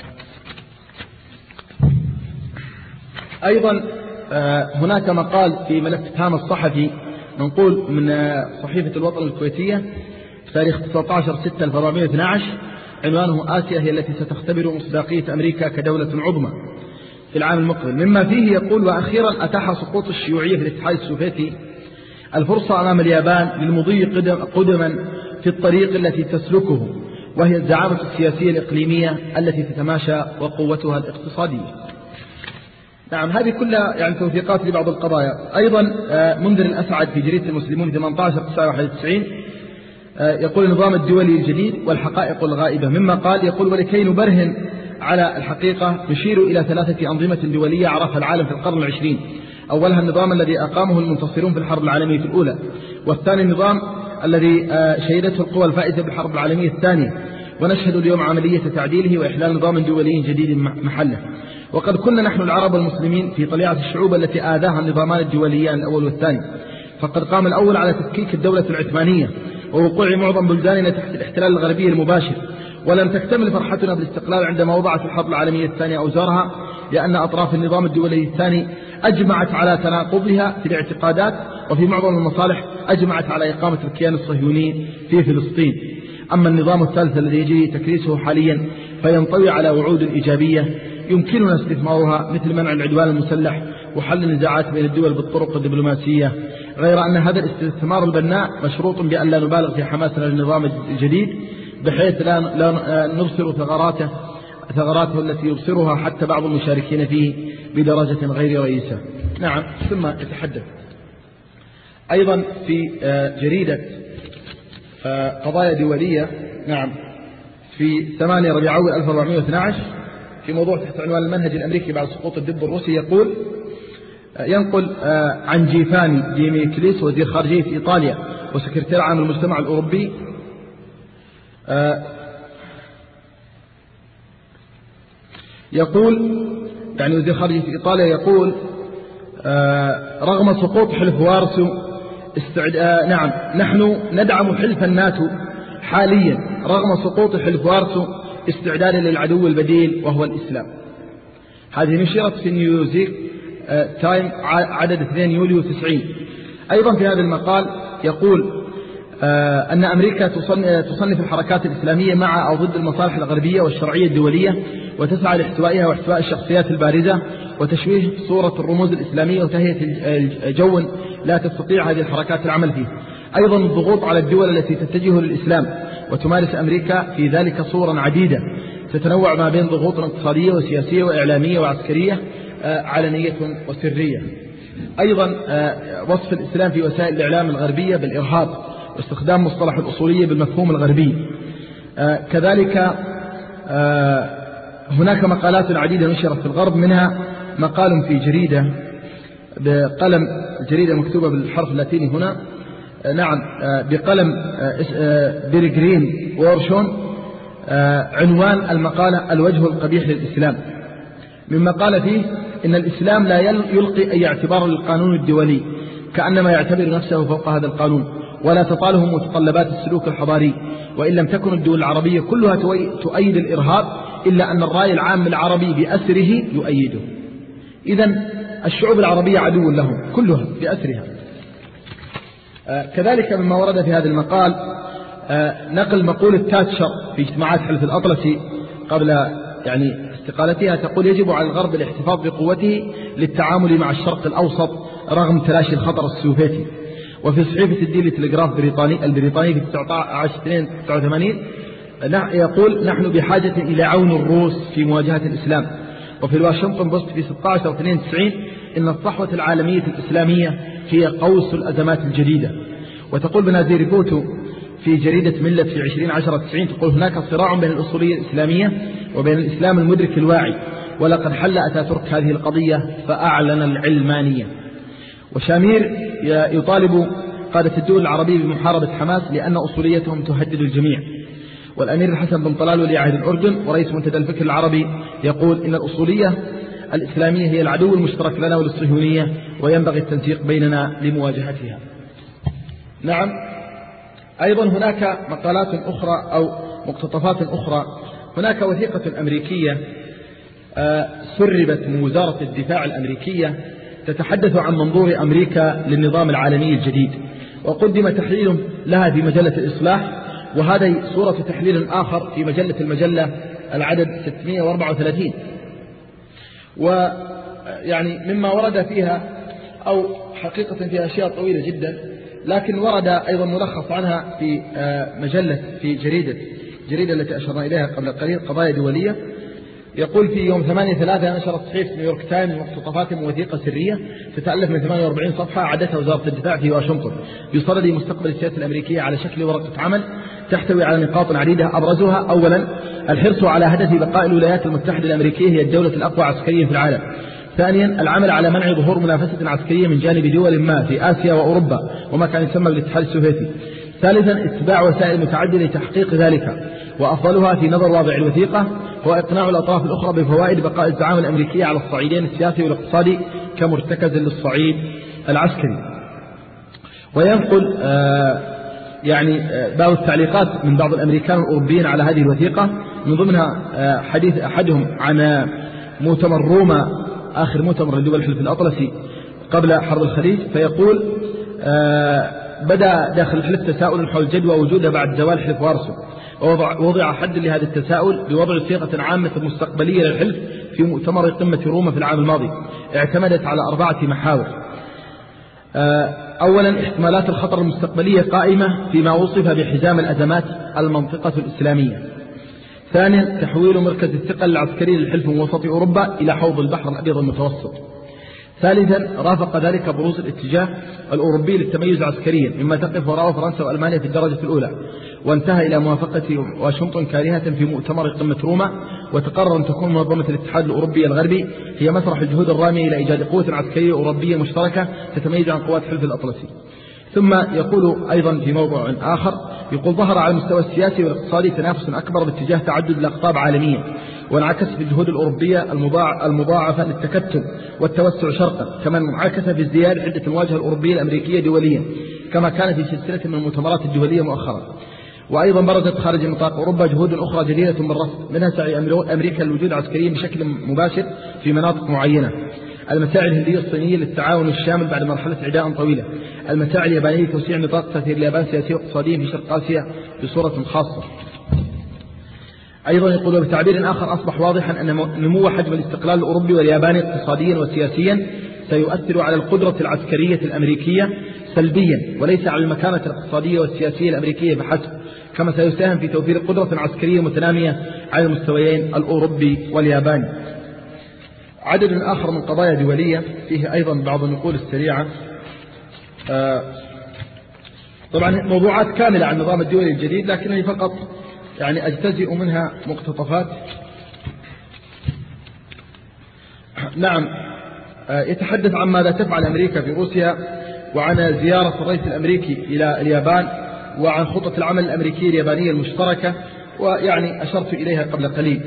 أيضا آه هناك مقال في ملف تهام الصحفي منقول من آه صحيفة الوطن الكويتية تاريخ تسعة عشر ستة ألف وأربعمائة واثني عشر، عنوانه: آسيا هي التي ستختبر مصداقية أمريكا كدولة عظمى في العام المقبل. مما فيه يقول: وأخيرا أتاح سقوط الشيوعية في الاتحاد السوفيتي الفرصة أمام اليابان للمضي قدما في الطريق التي تسلكه، وهي الزعامة السياسية الإقليمية التي تتماشى وقوتها الاقتصادية. نعم، هذه كلها يعني توثيقات لبعض القضايا. أيضا منذر الأسعد في جريدة المسلمون ثمانية عشر تسعة واحد وتسعين يقول: النظام الدولي الجديد والحقائق الغائبة. مما قال يقول: ولكي نبرهن على الحقيقة نشير إلى ثلاثة أنظمة دولية عرفها العالم في القرن العشرين. أولها النظام الذي أقامه المنتصرون في الحرب العالمية الأولى، والثاني النظام الذي شهدته القوى الفائزة بالحرب العالمية الثانية، ونشهد اليوم عملية تعديله وإحلال نظام دولي جديد محله. وقد كنا نحن العرب والمسلمين في طليعة الشعوب التي آذاها النظامان الدوليان الأول والثاني، فقد قام الأول على تفكيك الدولة العثمانية ووقوع معظم بلداننا تحت الاحتلال الغربي المباشر، ولم تكتمل فرحتنا بالاستقلال عندما وضعت الحرب العالمية الثانية أوزارها، لأن أطراف النظام الدولي الثاني أجمعت على تناقضها في الاعتقادات، وفي معظم المصالح أجمعت على إقامة الكيان الصهيوني في فلسطين. أما النظام الثالث الذي يجري تكريسه حاليا فينطوي على وعود إيجابية يمكننا استثمارها، مثل منع العدوان المسلح وحل النزاعات بين الدول بالطرق الدبلوماسية، غير أن هذا الاستثمار البناء مشروط بأن لا نبالغ في حماسنا للنظام الجديد بحيث لا, لا نبصر ثغراته ثغراته التي يبصرها حتى بعض المشاركين فيه بدرجة غير رئيسة. نعم، ثم يتحدث أيضا في جريدة قضايا دولية، نعم، في ثمانية ربيع أول ألف وأربعمائة واثني عشر في موضوع تحت عنوان المنهج الأمريكي بعد سقوط الدب الروسي، يقول ينقل عن جيفاني ديميكليس وزير خارجية في إيطاليا وسكرتير عام المجتمع الأوروبي، يقول يعني وزير خارجية في إيطاليا يقول: رغم سقوط حلف وارسو استعد... نعم نحن ندعم حلف الناتو حاليا رغم سقوط حلف وارسو استعدادا للعدو البديل وهو الإسلام. هذه نشرت في نيوزيك تايم عدد اثنين يوليو تسعين. أيضا في هذا المقال يقول أن أمريكا تصنف الحركات الإسلامية مع أو ضد المصالح الغربية والشرعية الدولية، وتسعى لاحتوائها واحتواء الشخصيات البارزة وتشويه صورة الرموز الإسلامية وتهيئة جو لا تستطيع هذه الحركات العمل فيه. أيضا الضغوط على الدول التي تتجه للإسلام، وتمارس أمريكا في ذلك صورا عديدة تتنوع ما بين ضغوط اقتصادية وسياسية وإعلامية وعسكرية علنية وسرية. أيضا وصف الإسلام في وسائل الإعلام الغربية بالإرهاب، واستخدام مصطلح الأصولية بالمفهوم الغربي. كذلك هناك مقالات عديدة نشرت في الغرب، منها مقال في جريدة بقلم، الجريدة مكتوبة بالحرف اللاتيني هنا، نعم، بقلم بيرغرين وورشون، عنوان المقالة الوجه القبيح للإسلام، مما قال فيه إن الإسلام لا يلقي أي اعتبار للقانون الدولي، كأنما يعتبر نفسه فوق هذا القانون، ولا تطاله متطلبات السلوك الحضاري، وإن لم تكن الدول العربية كلها تؤيد الإرهاب إلا أن الرأي العام العربي بأسره يؤيده. إذن الشعوب العربية عدو لهم كلها بأسرها. كذلك مما ورد في هذا المقال نقل مقولة تاتشر في اجتماعات حلف الأطلسي قبل يعني استقالتها، تقول يجب على الغرب الاحتفاظ بقوته للتعامل مع الشرق الأوسط رغم تلاشي الخطر السوفيتي. وفي صحيفة الديلي تلغراف البريطاني البريطاني في تسعة عشر اثنين تسعة وثمانين يقول نحن بحاجة إلى عون الروس في مواجهة الإسلام. وفي الواشنطن بوست في ستة عشر اثنين وتسعين إن الصحوة العالمية الإسلامية هي قوس الأزمات الجديدة. وتقول بنازير بوتو في جريدة ملة في عشرين عشرة تسعين، تقول هناك صراع بين الأصولية الإسلامية وبين الإسلام المدرك الواعي، ولقد حل أتاتورك هذه القضية فأعلن العلمانية. وشامير يطالب قادة الدول العربية بمحاربة حماس لأن أصوليتهم تهدد الجميع. والأمير الحسن بن طلال ولي عهد الأردن ورئيس منتدى الفكر العربي يقول إن الأصولية الإسلامية هي العدو المشترك لنا وللصهيونية، وينبغي التنسيق بيننا لمواجهتها. نعم، أيضا هناك مقالات أخرى أو مقتطفات أخرى. هناك وثيقة أمريكية سربت من وزارة الدفاع الأمريكية تتحدث عن منظور أمريكا للنظام العالمي الجديد، وقدم تحليل لها في مجلة الإصلاح، وهذه صورة تحليل آخر في مجلة المجلة العدد ستمائة وأربعة وثلاثين. ويعني مما ورد فيها أو حقيقة فيها أشياء طويلة جدا، لكن ورد أيضا ملخص عنها في مجلة في جريدة جريدة التي أشرنا إليها قبل قليل، قضايا دولية. يقول في يوم ثمانية ثلاثة نشرت صحيفة نيويورك تايمز مقتطفات من وثيقة سرية تتألف من ثمانية وأربعين صفحة عدتها وزارة الدفاع في واشنطن بصدد مستقبل السياسة الأمريكية على شكل ورقة عمل تحتوي على نقاط عديدة، أبرزها أولا الحرص على هدف بقاء الولايات المتحدة الأمريكية هي الدولة الأقوى عسكريا في العالم. ثانيا العمل على منع ظهور منافسة عسكرية من جانب دول ما في آسيا وأوروبا وما كان يسمى بالاتحاد السوفيتي. ثالثا اتباع وسائل متعددة لتحقيق ذلك، وأفضلها في نظر واضع الوثيقة هو إقناع الأطراف الأخرى بفوائد بقاء الزعامة الأمريكية على الصعيدين السياسي والاقتصادي كمرتكز للصعيد العسكري. وينقل آه يعني آه بعض التعليقات من بعض الأمريكان والأوروبيين على هذه الوثيقة، من ضمنها آه حديث أحدهم عن مؤتمر روما آخر مؤتمر لدول الحلف الأطلسي قبل حرب الخليج، فيقول آه بدأ داخل الحلف تساؤل حول جدوى وجوده بعد زوال حلف وارسو، ووضع حد لهذا التساؤل بوضع صيغة عامة مستقبلية للحلف في مؤتمر قمة روما في العام الماضي، اعتمدت على أربعة محاور. أولا احتمالات الخطر المستقبلية قائمة فيما وصف بحزام الأزمات المنطقة الإسلامية. ثانيا تحويل مركز الثقل العسكري للحلف من وسط أوروبا إلى حوض البحر الأبيض المتوسط. ثالثا رافق ذلك بروز الاتجاه الأوروبي للتميز عسكريا مما تقف وراءه فرنسا وألمانيا في الدرجة الأولى، وانتهى إلى موافقة واشنطن كارهة في مؤتمر قمة روما، وتقرر أن تكون منظمة الاتحاد الأوروبي الغربي هي مسرح الجهود الرامية إلى إيجاد قوة عسكرية أوروبية مشتركة تتميز عن قوات حلف الأطلسي. ثم يقول أيضا في موضوع آخر، يقول ظهر على المستوى السياسي والاقتصادي تنافس أكبر باتجاه تعدد الأقطاب عالميا، وانعكس في الجهود الأوروبية المضاعفة للتكتل والتوسع شرقا، كما انعكس في ازدياد حدة المواجهة الأوروبية الأمريكية دوليا كما كان في سلسلة من المؤتمرات الدولية مؤخرا. وأيضا برزت خارج نطاق أوروبا جهود أخرى جديدة بالرفض، منها سعي أمريكا للوجود عسكريا بشكل مباشر في مناطق معينة، المساعي الهندية الصينية للتعاون الشامل بعد مرحلة عداء طويلة، المساعي اليابانية لتوسيع نطاق تأثير اليابان سياسيا واقتصاديا في شرق آسيا بصورة خاصة. أيضا يقول بتعبير آخر أصبح واضحا أن نمو حجم الاستقلال الأوروبي والياباني اقتصاديا وسياسيا سيؤثر على القدرة العسكرية الأمريكية سلبيا وليس على المكانة الاقتصادية والسياسية الأمريكية فحسب، كما سيساهم في توفير قدرة عسكرية متنامية على المستويين الأوروبي والياباني. عدد آخر من قضايا دولية فيه أيضا بعض النقول السريعة. طبعا موضوعات كاملة عن النظام الدولي الجديد، لكنني فقط يعني أجتزئ منها مقتطفات. نعم، يتحدث عن ماذا تفعل أمريكا في روسيا، وعن زيارة الرئيس الأمريكي إلى اليابان، وعن خطة العمل الأمريكية اليابانية المشتركة، ويعني أشرت إليها قبل قليل.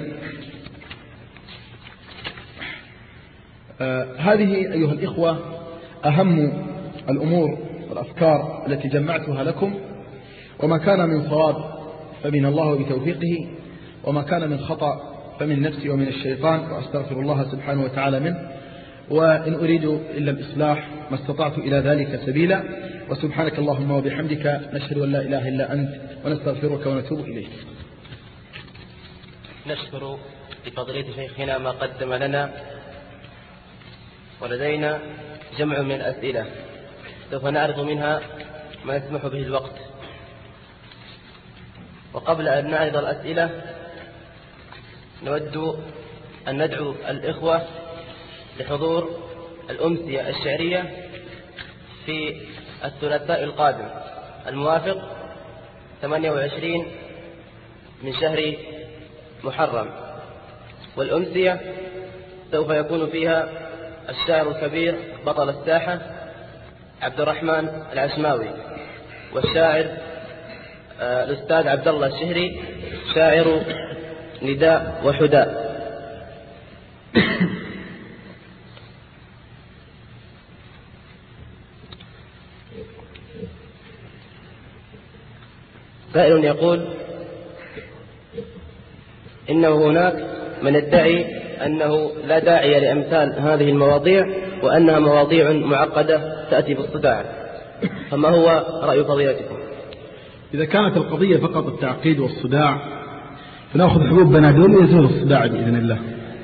آه هذه أيها الإخوة أهم الأمور والأفكار التي جمعتها لكم، وما كان من صواب فمن الله بتوفيقه، وما كان من خطأ فمن نفسي ومن الشيطان، وأستغفر الله سبحانه وتعالى منه، وإن أريد إلا الإصلاح ما استطعت إلى ذلك سبيلا. وسبحانك اللهم وبحمدك نشهد أن لا إله إلا أنت ونستغفرك ونتوب إليك. نشكر لفضيلة شيخنا ما قدم لنا، ولدينا جمع من الأسئلة سوف نعرض منها ما يسمح به الوقت. وقبل أن نعرض الأسئلة نود أن ندعو الإخوة لحضور الأمسية الشعرية في الثلاثاء القادم الموافق ثمانية وعشرين من شهر محرم، والأمسية سوف يكون فيها الشاعر الكبير بطل الساحة عبد الرحمن العشماوي، والشاعر الأستاذ عبد الله الشهري شاعر نداء وحداء. سائل يقول إنه هناك من يدعي أنه لا داعي لأمثال هذه المواضيع، وأنها مواضيع معقدة تأتي بالصداع، فما هو رأي فضيلتكم؟ إذا كانت القضية فقط التعقيد والصداع فنأخذ حبوب بنادول ويزول الصداع بإذن الله.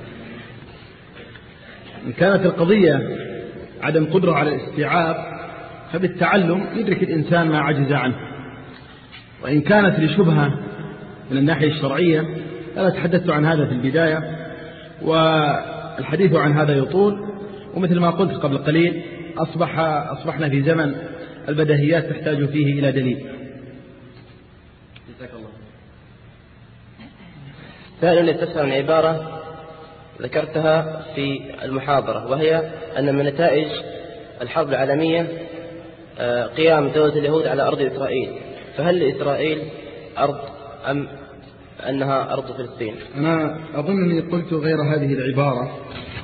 إن كانت القضية عدم قدرة على الاستيعاب فبالتعلم يدرك الإنسان ما عجز عنه، وإن كانت لشبهة من الناحية الشرعية أنا تحدثت عن هذا في البداية، والحديث عن هذا يطول، ومثل ما قلت قبل قليل أصبح أصبحنا في زمن البديهيات تحتاج فيه إلى دليل. جزاك الله. سائل يستفسر عن عبارة ذكرتها في المحاضرة، وهي أن من نتائج الحرب العالمية قيام دولة اليهود على أرض إسرائيل، فهل لإسرائيل أرض أم أنها أرض فلسطين؟ أنا أظن أني قلت غير هذه العبارة،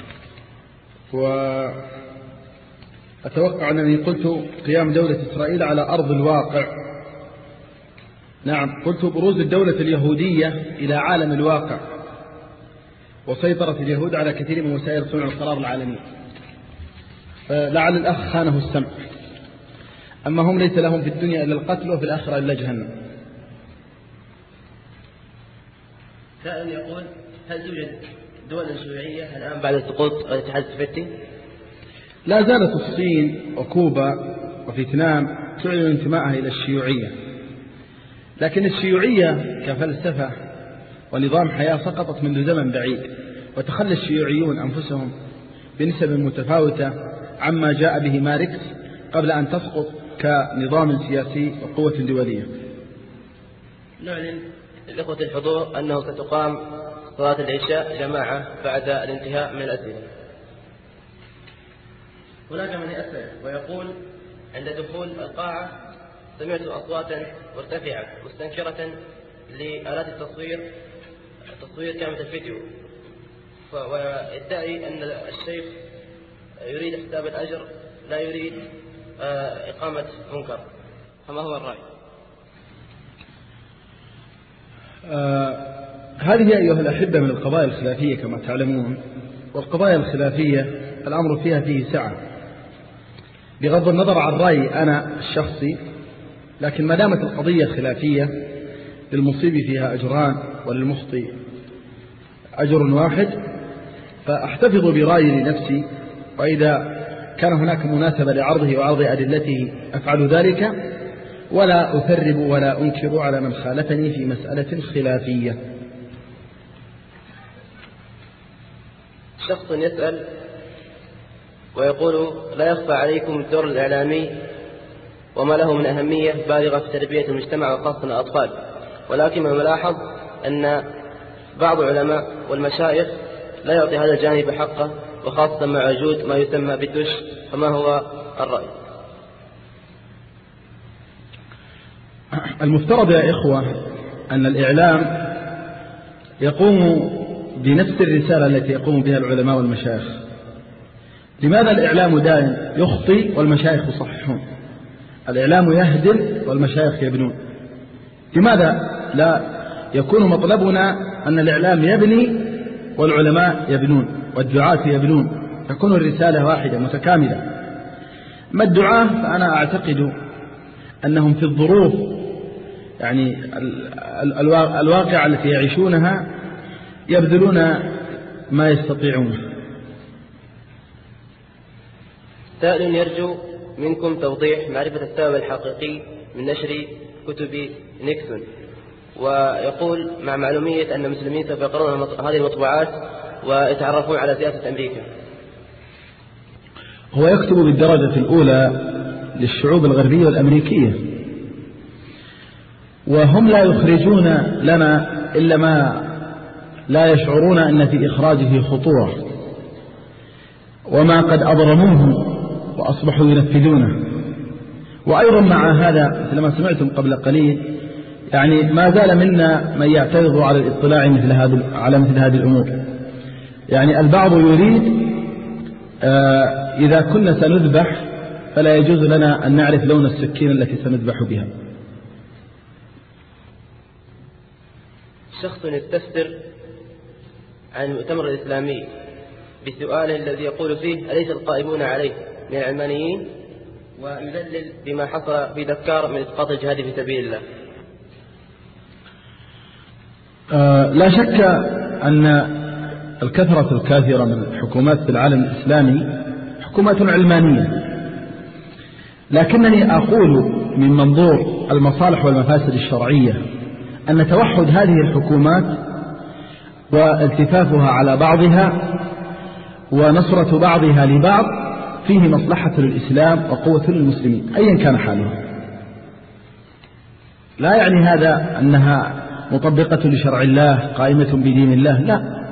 وأتوقع أنني قلت قيام دولة إسرائيل على أرض الواقع. نعم، قلت بروز الدولة اليهودية إلى عالم الواقع، وسيطرة اليهود على كثير من وسائل صنع القرار العالمي. لعل الأخ خانه السمع. أما هم ليس لهم في الدنيا إلا القتل، وفي الآخرة إلا جهنم. سائل يقول هل توجد دول شيوعية الآن بعد سقوط الاتحاد السوفيتي؟ لا زالت الصين وكوبا وفيتنام تعلن انتمائها إلى الشيوعية، لكن الشيوعية كفلسفة ونظام حياة سقطت منذ زمن بعيد، وتخلى الشيوعيون أنفسهم بنسب متفاوتة عما جاء به ماركس قبل أن تسقط كنظام سياسي وقوة دولية. نعلن للإخوة الحضور أنه ستقام صلاة العشاء جماعة بعد الانتهاء من الأسئلة. هناك من يسأل ويقول عند دخول القاعة سمعت أصواتا مرتفعة مستنكرة لآلات التصوير تصوير كاميرا الفيديو، ويدعي أن الشيخ يريد حساب الأجر لا يريد إقامة منكر، فما هو الرأي؟ آه هذه أيها الأحبة من القضايا الخلافية كما تعلمون، والقضايا الخلافية الأمر فيها فيه سعة بغض النظر عن رأيي أنا الشخصي، لكن ما دامت القضية خلافية للمصيب فيها أجران وللمخطئ أجر واحد، فأحتفظ برأيي لنفسي، وإذا كان هناك مناسبة لعرضه وعرض أدلته أفعل ذلك، ولا أثرب ولا أنكر على من خالفني في مسألة خلافية. شخص يسأل ويقول: لا يخفى عليكم الدور الإعلامي وما له من أهمية بالغة في تربية المجتمع وخاصة الأطفال، ولكن ما ملاحظ أن بعض العلماء والمشايخ لا يعطي هذا الجانب حقه، وخاصة مع وجود ما يسمى بالدش، فما هو الرأي؟ المفترض يا إخوة أن الإعلام يقوم بنفس الرسالة التي يقوم بها العلماء والمشايخ. لماذا الإعلام دائم يخطي والمشايخ يصححون؟ الإعلام يهدم والمشايخ يبنون. لماذا لا يكون مطلبنا أن الإعلام يبني والعلماء يبنون والدعاة يبنون، تكون الرسالة واحدة متكاملة؟ ما الدعاة فأنا أعتقد أنهم في الظروف يعني الواقع التي يعيشونها يبذلون ما يستطيعون. سائل يرجو منكم توضيح معرفة السبب الحقيقي من نشر كتب نيكسون، ويقول مع معلومية أن المسلمين سوف يقرؤون هذه المطبوعات ويتعرفون على سياسة أمريكا. هو يكتب بالدرجة الأولى للشعوب الغربية والأمريكية، وهم لا يخرجون لنا إلا ما لا يشعرون أن في إخراجه خطورة، وما قد أضرموه وأصبحوا ينفذونه. وأيضا مع هذا مثل ما سمعتم قبل قليل، يعني ما زال منا من يعترض على الاطلاع مثل هذه على مثل هذه الأمور. يعني البعض يريد آه إذا كنا سنذبح فلا يجوز لنا أن نعرف لون السكين التي سنذبح بها. شخص يستفسر عن المؤتمر الإسلامي بسؤال الذي يقول فيه: أليس القائمون عليه من العلمانيين؟ ويدلل بما حصل في دكار من إسقاط الجهاد في سبيل الله. آه لا شك أن الكثرة الكاثرة من الحكومات في العالم الإسلامي حكومات علمانية، لكنني أقول من منظور المصالح والمفاسد الشرعية أن توحد هذه الحكومات والتفافها على بعضها ونصرة بعضها لبعض فيه مصلحة للإسلام وقوة للمسلمين أيا كان حالهم. لا يعني هذا أنها مطبقة لشرع الله قائمة بدين الله، لا.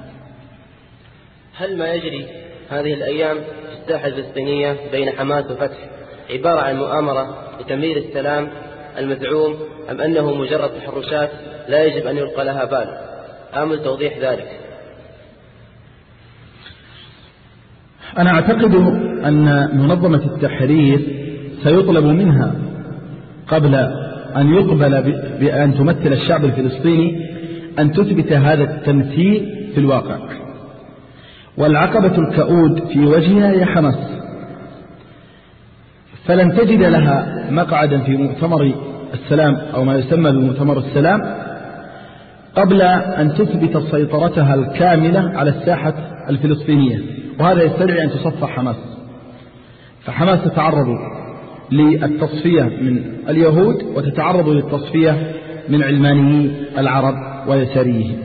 هل ما يجري هذه الأيام في الساحة الفلسطينية بين حماس وفتح عبارة عن مؤامرة لتمرير السلام المزعوم، أم أنه مجرد تحرشات لا يجب أن يلقى لها بال؟ آمل توضيح ذلك. أنا أعتقد أن منظمة التحرير سيطلب منها قبل أن يقبل بأن تمثل الشعب الفلسطيني أن تثبت هذا التمثيل في الواقع، والعقبة الكؤود في وجهها هي حماس، فلن تجد لها مقعدا في مؤتمر السلام أو ما يسمى بمؤتمر السلام قبل أن تثبت سيطرتها الكاملة على الساحة الفلسطينية، وهذا يستدعي أن تصفى حماس. فحماس تتعرض للتصفية من اليهود وتتعرض للتصفية من علماني العرب ويساريهم.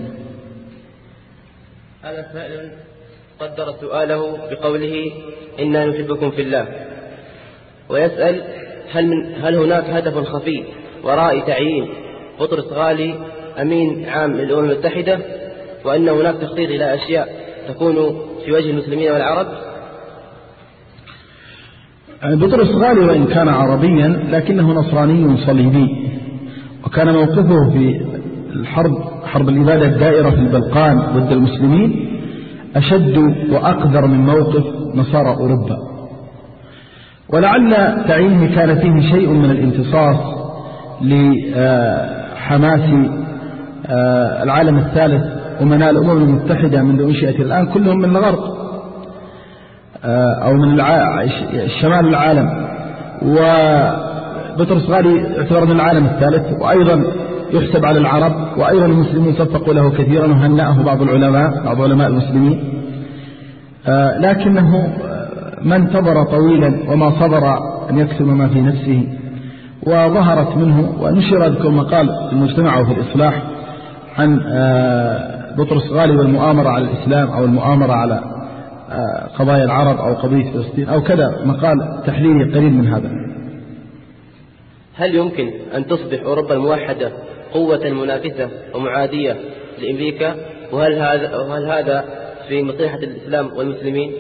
هذا سائل قدر سؤاله بقوله: إنا نحبكم في الله، ويسأل: هل, من هل هناك هدف خفي وراء تعيين بطرس غالي أمين عام للأمم المتحدة، وأن هناك تخطيط إلى أشياء تكون في وجه المسلمين والعرب؟ بطرس غالي وإن كان عربيا لكنه نصراني صليبي، وكان موقفه في الحرب حرب الإبادة الدائرة في البلقان ضد المسلمين أشد وأقدر من موقف نصارى أوروبا، ولعل تعيينه كان فيه شيء من الانتصاص لحماس العالم الثالث أمناء الأمم المتحدة منذ أنشئت الآن كلهم من الغرب أو من شمال العالم، وبطرس غالي يعتبر من العالم الثالث، وأيضا يحسب على العرب، وأيضا المسلمون صفقوا له كثيرا وهنأه بعض العلماء بعض علماء المسلمين، لكنه ما انتظر طويلا وما صبر أن يكتم ما في نفسه، وظهرت منه ونشر ذلك مقال في المجتمع وفي الإصلاح عن بطرس غالي والمؤامرة على الإسلام أو المؤامرة على قضايا العرب أو قضية فلسطين أو كذا، مقال تحليلي قليل من هذا. هل يمكن أن تصبح أوروبا الموحدة قوة منافسة ومعادية لأمريكا؟ وهل هذا وهل هذا في مصلحة الإسلام والمسلمين؟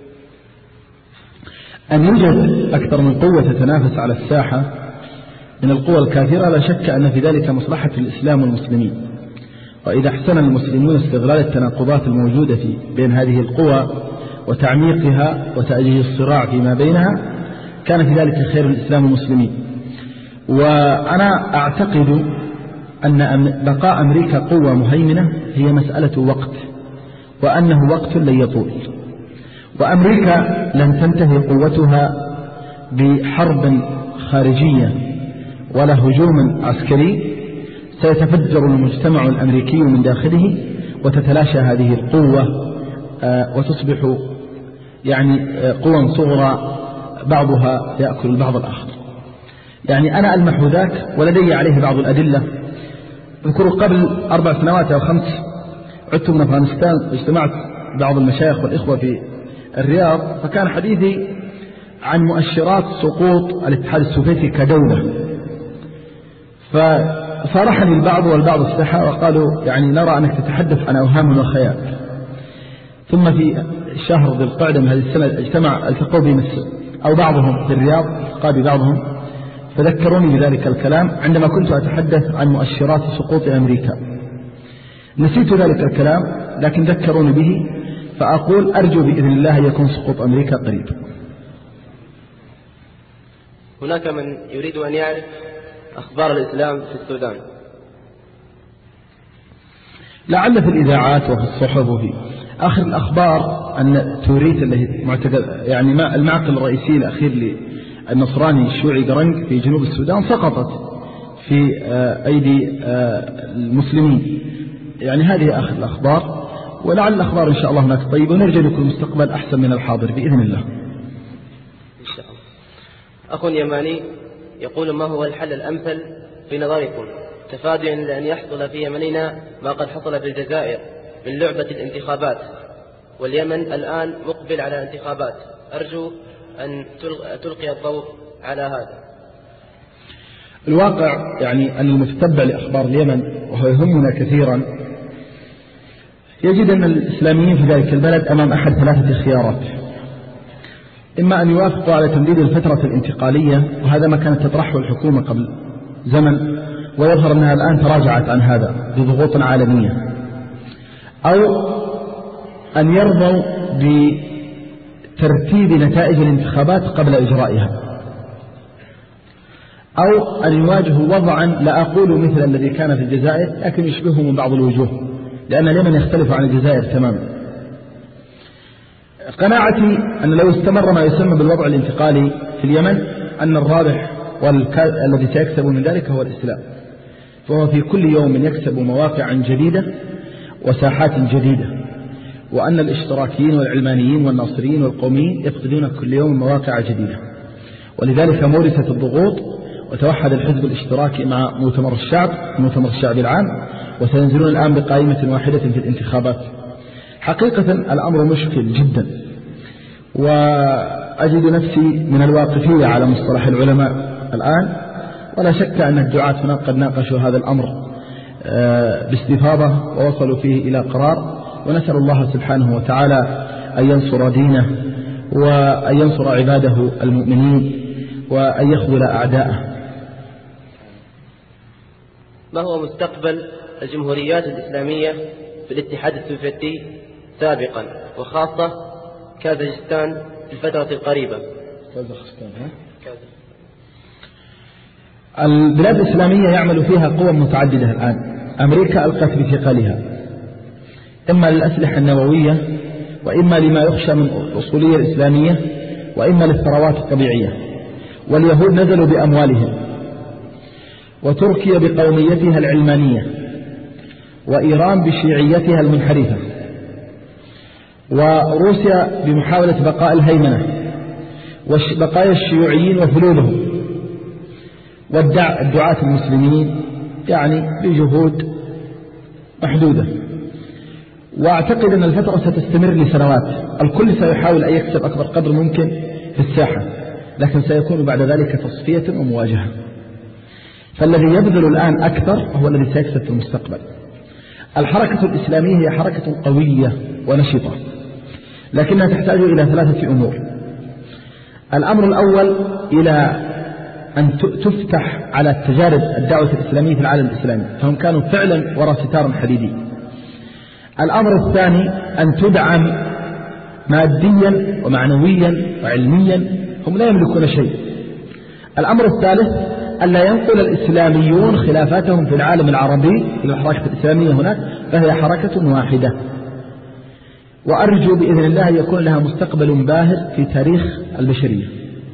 أن يوجد أكثر من قوة تتنافس على الساحة من القوى الكافرة لا شك أن في ذلك مصلحة الإسلام والمسلمين، وإذا احسن المسلمون استغلال التناقضات الموجودة في بين هذه القوى وتعميقها وتأجيج الصراع فيما بينها كان في ذلك خير الإسلام والمسلمين. وأنا أعتقد أن بقاء أمريكا قوة مهيمنة هي مسألة وقت، وأنه وقت لن يطول، وأمريكا لن تنتهي قوتها بحرب خارجية ولا هجوم عسكري، سيتفجر المجتمع الأمريكي من داخله وتتلاشى هذه القوة وتصبح يعني قوى صغرى بعضها يأكل البعض الآخر. يعني أنا ألمح ذاك ولدي عليه بعض الأدلة. أذكر قبل أربع سنوات أو خمس عدت من أفغانستان واجتمعت بعض المشايخ والإخوة في الرياض، فكان حديثي عن مؤشرات سقوط الاتحاد السوفيتي كدولة، فصارحني البعض والبعض استحى وقالوا يعني نرى أنك تتحدث عن أوهام وخيال. ثم في شهر ذي القعدة من هذه السنة اجتمع التقوا بي أو بعضهم في الرياض التقى ببعضهم فذكروني بذلك الكلام عندما كنت أتحدث عن مؤشرات سقوط أمريكا. نسيت ذلك الكلام لكن ذكروني به، فأقول أرجو بإذن الله يكون سقوط أمريكا قريب. هناك من يريد أن يعرف أخبار الإسلام في السودان. لعل في الإذاعات وفي الصحف وفي آخر الأخبار أن توريت التي معتقد يعني المعقل الرئيسي الأخير للنصراني الشيوعي قرنج في جنوب السودان سقطت في أيدي المسلمين. يعني هذه آخر الأخبار، ولعل الأخبار إن شاء الله هناك طيبة، ونرجو لكم المستقبل أحسن من الحاضر بإذن الله. إن شاء الله. أخ يماني يقول: ما هو الحل الأمثل في نظركم تفاديا لأن يحصل في يمننا ما قد حصل في الجزائر من لعبة الانتخابات، واليمن الآن مقبل على انتخابات؟ أرجو أن تلقي الضوء على هذا. الواقع يعني أن المتتبع لأخبار اليمن وهو يهمنا كثيرا يجد أن الإسلاميين في ذلك البلد أمام أحد ثلاثة خيارات: إما أن يوافقوا على تمديد الفترة الانتقالية، وهذا ما كانت تطرحه الحكومة قبل زمن ويظهر أنها الآن تراجعت عن هذا بضغوط عالمية، أو أن يرضوا بترتيب نتائج الانتخابات قبل إجرائها، أو أن يواجهوا وضعا لا أقول مثل الذي كان في الجزائر لكن يشبهه من بعض الوجوه، لأن اليمن يختلف عن الجزائر تماما. قناعتي أن لو استمر ما يسمى بالوضع الانتقالي في اليمن أن الرابح والذي سيكسب من ذلك هو الإسلام، فهو في كل يوم يكسب مواقع جديدة وساحات جديدة، وأن الاشتراكيين والعلمانيين والناصريين والقوميين يفقدون كل يوم مواقع جديدة، ولذلك مورست الضغوط وتوحد الحزب الاشتراكي مع مؤتمر الشعب مؤتمر الشعب العام، وسينزلون الآن بقائمة واحدة في الانتخابات. حقيقة الأمر مشكل جدا، وأجد نفسي من الواقفية على مصطلح العلماء الآن، ولا شك أن الدعاة هناك قد ناقشوا هذا الأمر باستفاضة ووصلوا فيه إلى قرار، ونسأل الله سبحانه وتعالى أن ينصر دينه وأن ينصر عباده المؤمنين وأن يخذل أعداءه. ما هو مستقبل الجمهوريات الإسلامية في الاتحاد السوفيتي سابقا، وخاصة كازاخستان في الفترة القريبة؟ كازاخستان ها؟ البلاد الإسلامية يعمل فيها قوى متعددة الآن، أمريكا ألقت بثقلها إما للأسلحة النووية، وإما لما يخشى من الأصولية الإسلامية، وإما للثروات الطبيعية. واليهود نزلوا بأموالهم، وتركيا بقوميتها العلمانية، وإيران بشيعيتها المنحرفة، وروسيا بمحاولة بقاء الهيمنة، وبقايا الشيوعيين وفلولهم، والدعاة المسلمين يعني بجهود محدودة. وأعتقد أن الفترة ستستمر لسنوات، الكل سيحاول أن يكسب أكبر قدر ممكن في الساحة، لكن سيكون بعد ذلك تصفية ومواجهة. فالذي يبذل الآن أكثر هو الذي سيكسب في المستقبل. الحركة الإسلامية هي حركة قوية ونشطة، لكنها تحتاج إلى ثلاثة أمور. الأمر الأول إلى أن تفتح على تجارب الدعوة الإسلامية في العالم الإسلامي، فهم كانوا فعلا وراء ستار حديدي. الأمر الثاني أن تدعم ماديا ومعنويا وعلميا، هم لا يملكون شيء. الأمر الثالث ألا ينقل الإسلاميون خلافاتهم في العالم العربي إلى الحركة الإسلامية هناك، فهي حركة واحدة، وأرجو بإذن الله يكون لها مستقبل باهر في تاريخ البشرية.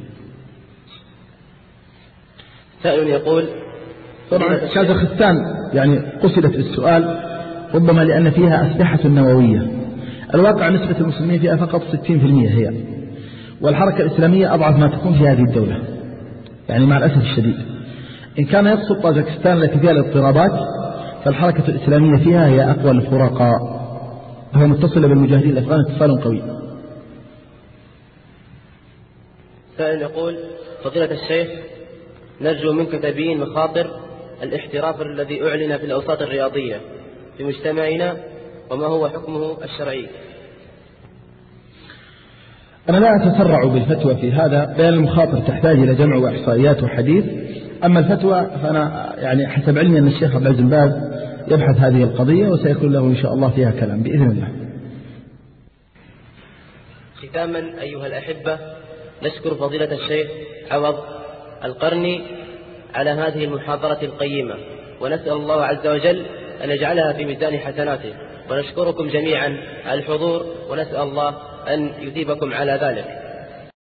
سائل يقول: طبعا كازاخستان يعني قصدت في السؤال ربما لأن فيها أسلحة نووية. الواقع نسبة المسلمين فيها فقط ستين بالمئة هي، والحركة الإسلامية أضعف ما تكون في هذه الدولة، يعني مع الأسف الشديد. إن كان يقصد طاجكستان التي فيها الاضطرابات، فالحركة الإسلامية فيها هي أقوى الفرقاء، وهي متصلة بالمجاهدين الأفغان اتصال قوي. سائل يقول: فضيلة الشيخ، نرجو منك تبيين مخاطر الاحتراف الذي أعلن في الأوساط الرياضية في مجتمعنا، وما هو حكمه الشرعي؟ أنا لا أتسرع بالفتوى في هذا، بين المخاطر تحتاج إلى جمع وإحصائيات وحديث. أما الفتوى فأنا يعني حسب علمي أن الشيخ عبد العزيز بن باز يبحث هذه القضية، وسيكون له إن شاء الله فيها كلام بإذن الله. ختاما أيها الأحبة، نشكر فضيلة الشيخ عوض القرني على هذه المحاضرة القيمة، ونسأل الله عز وجل أن يجعلها في ميزان حسناته، ونشكركم جميعا على الحضور، ونسأل الله أن يثيبكم على ذلك.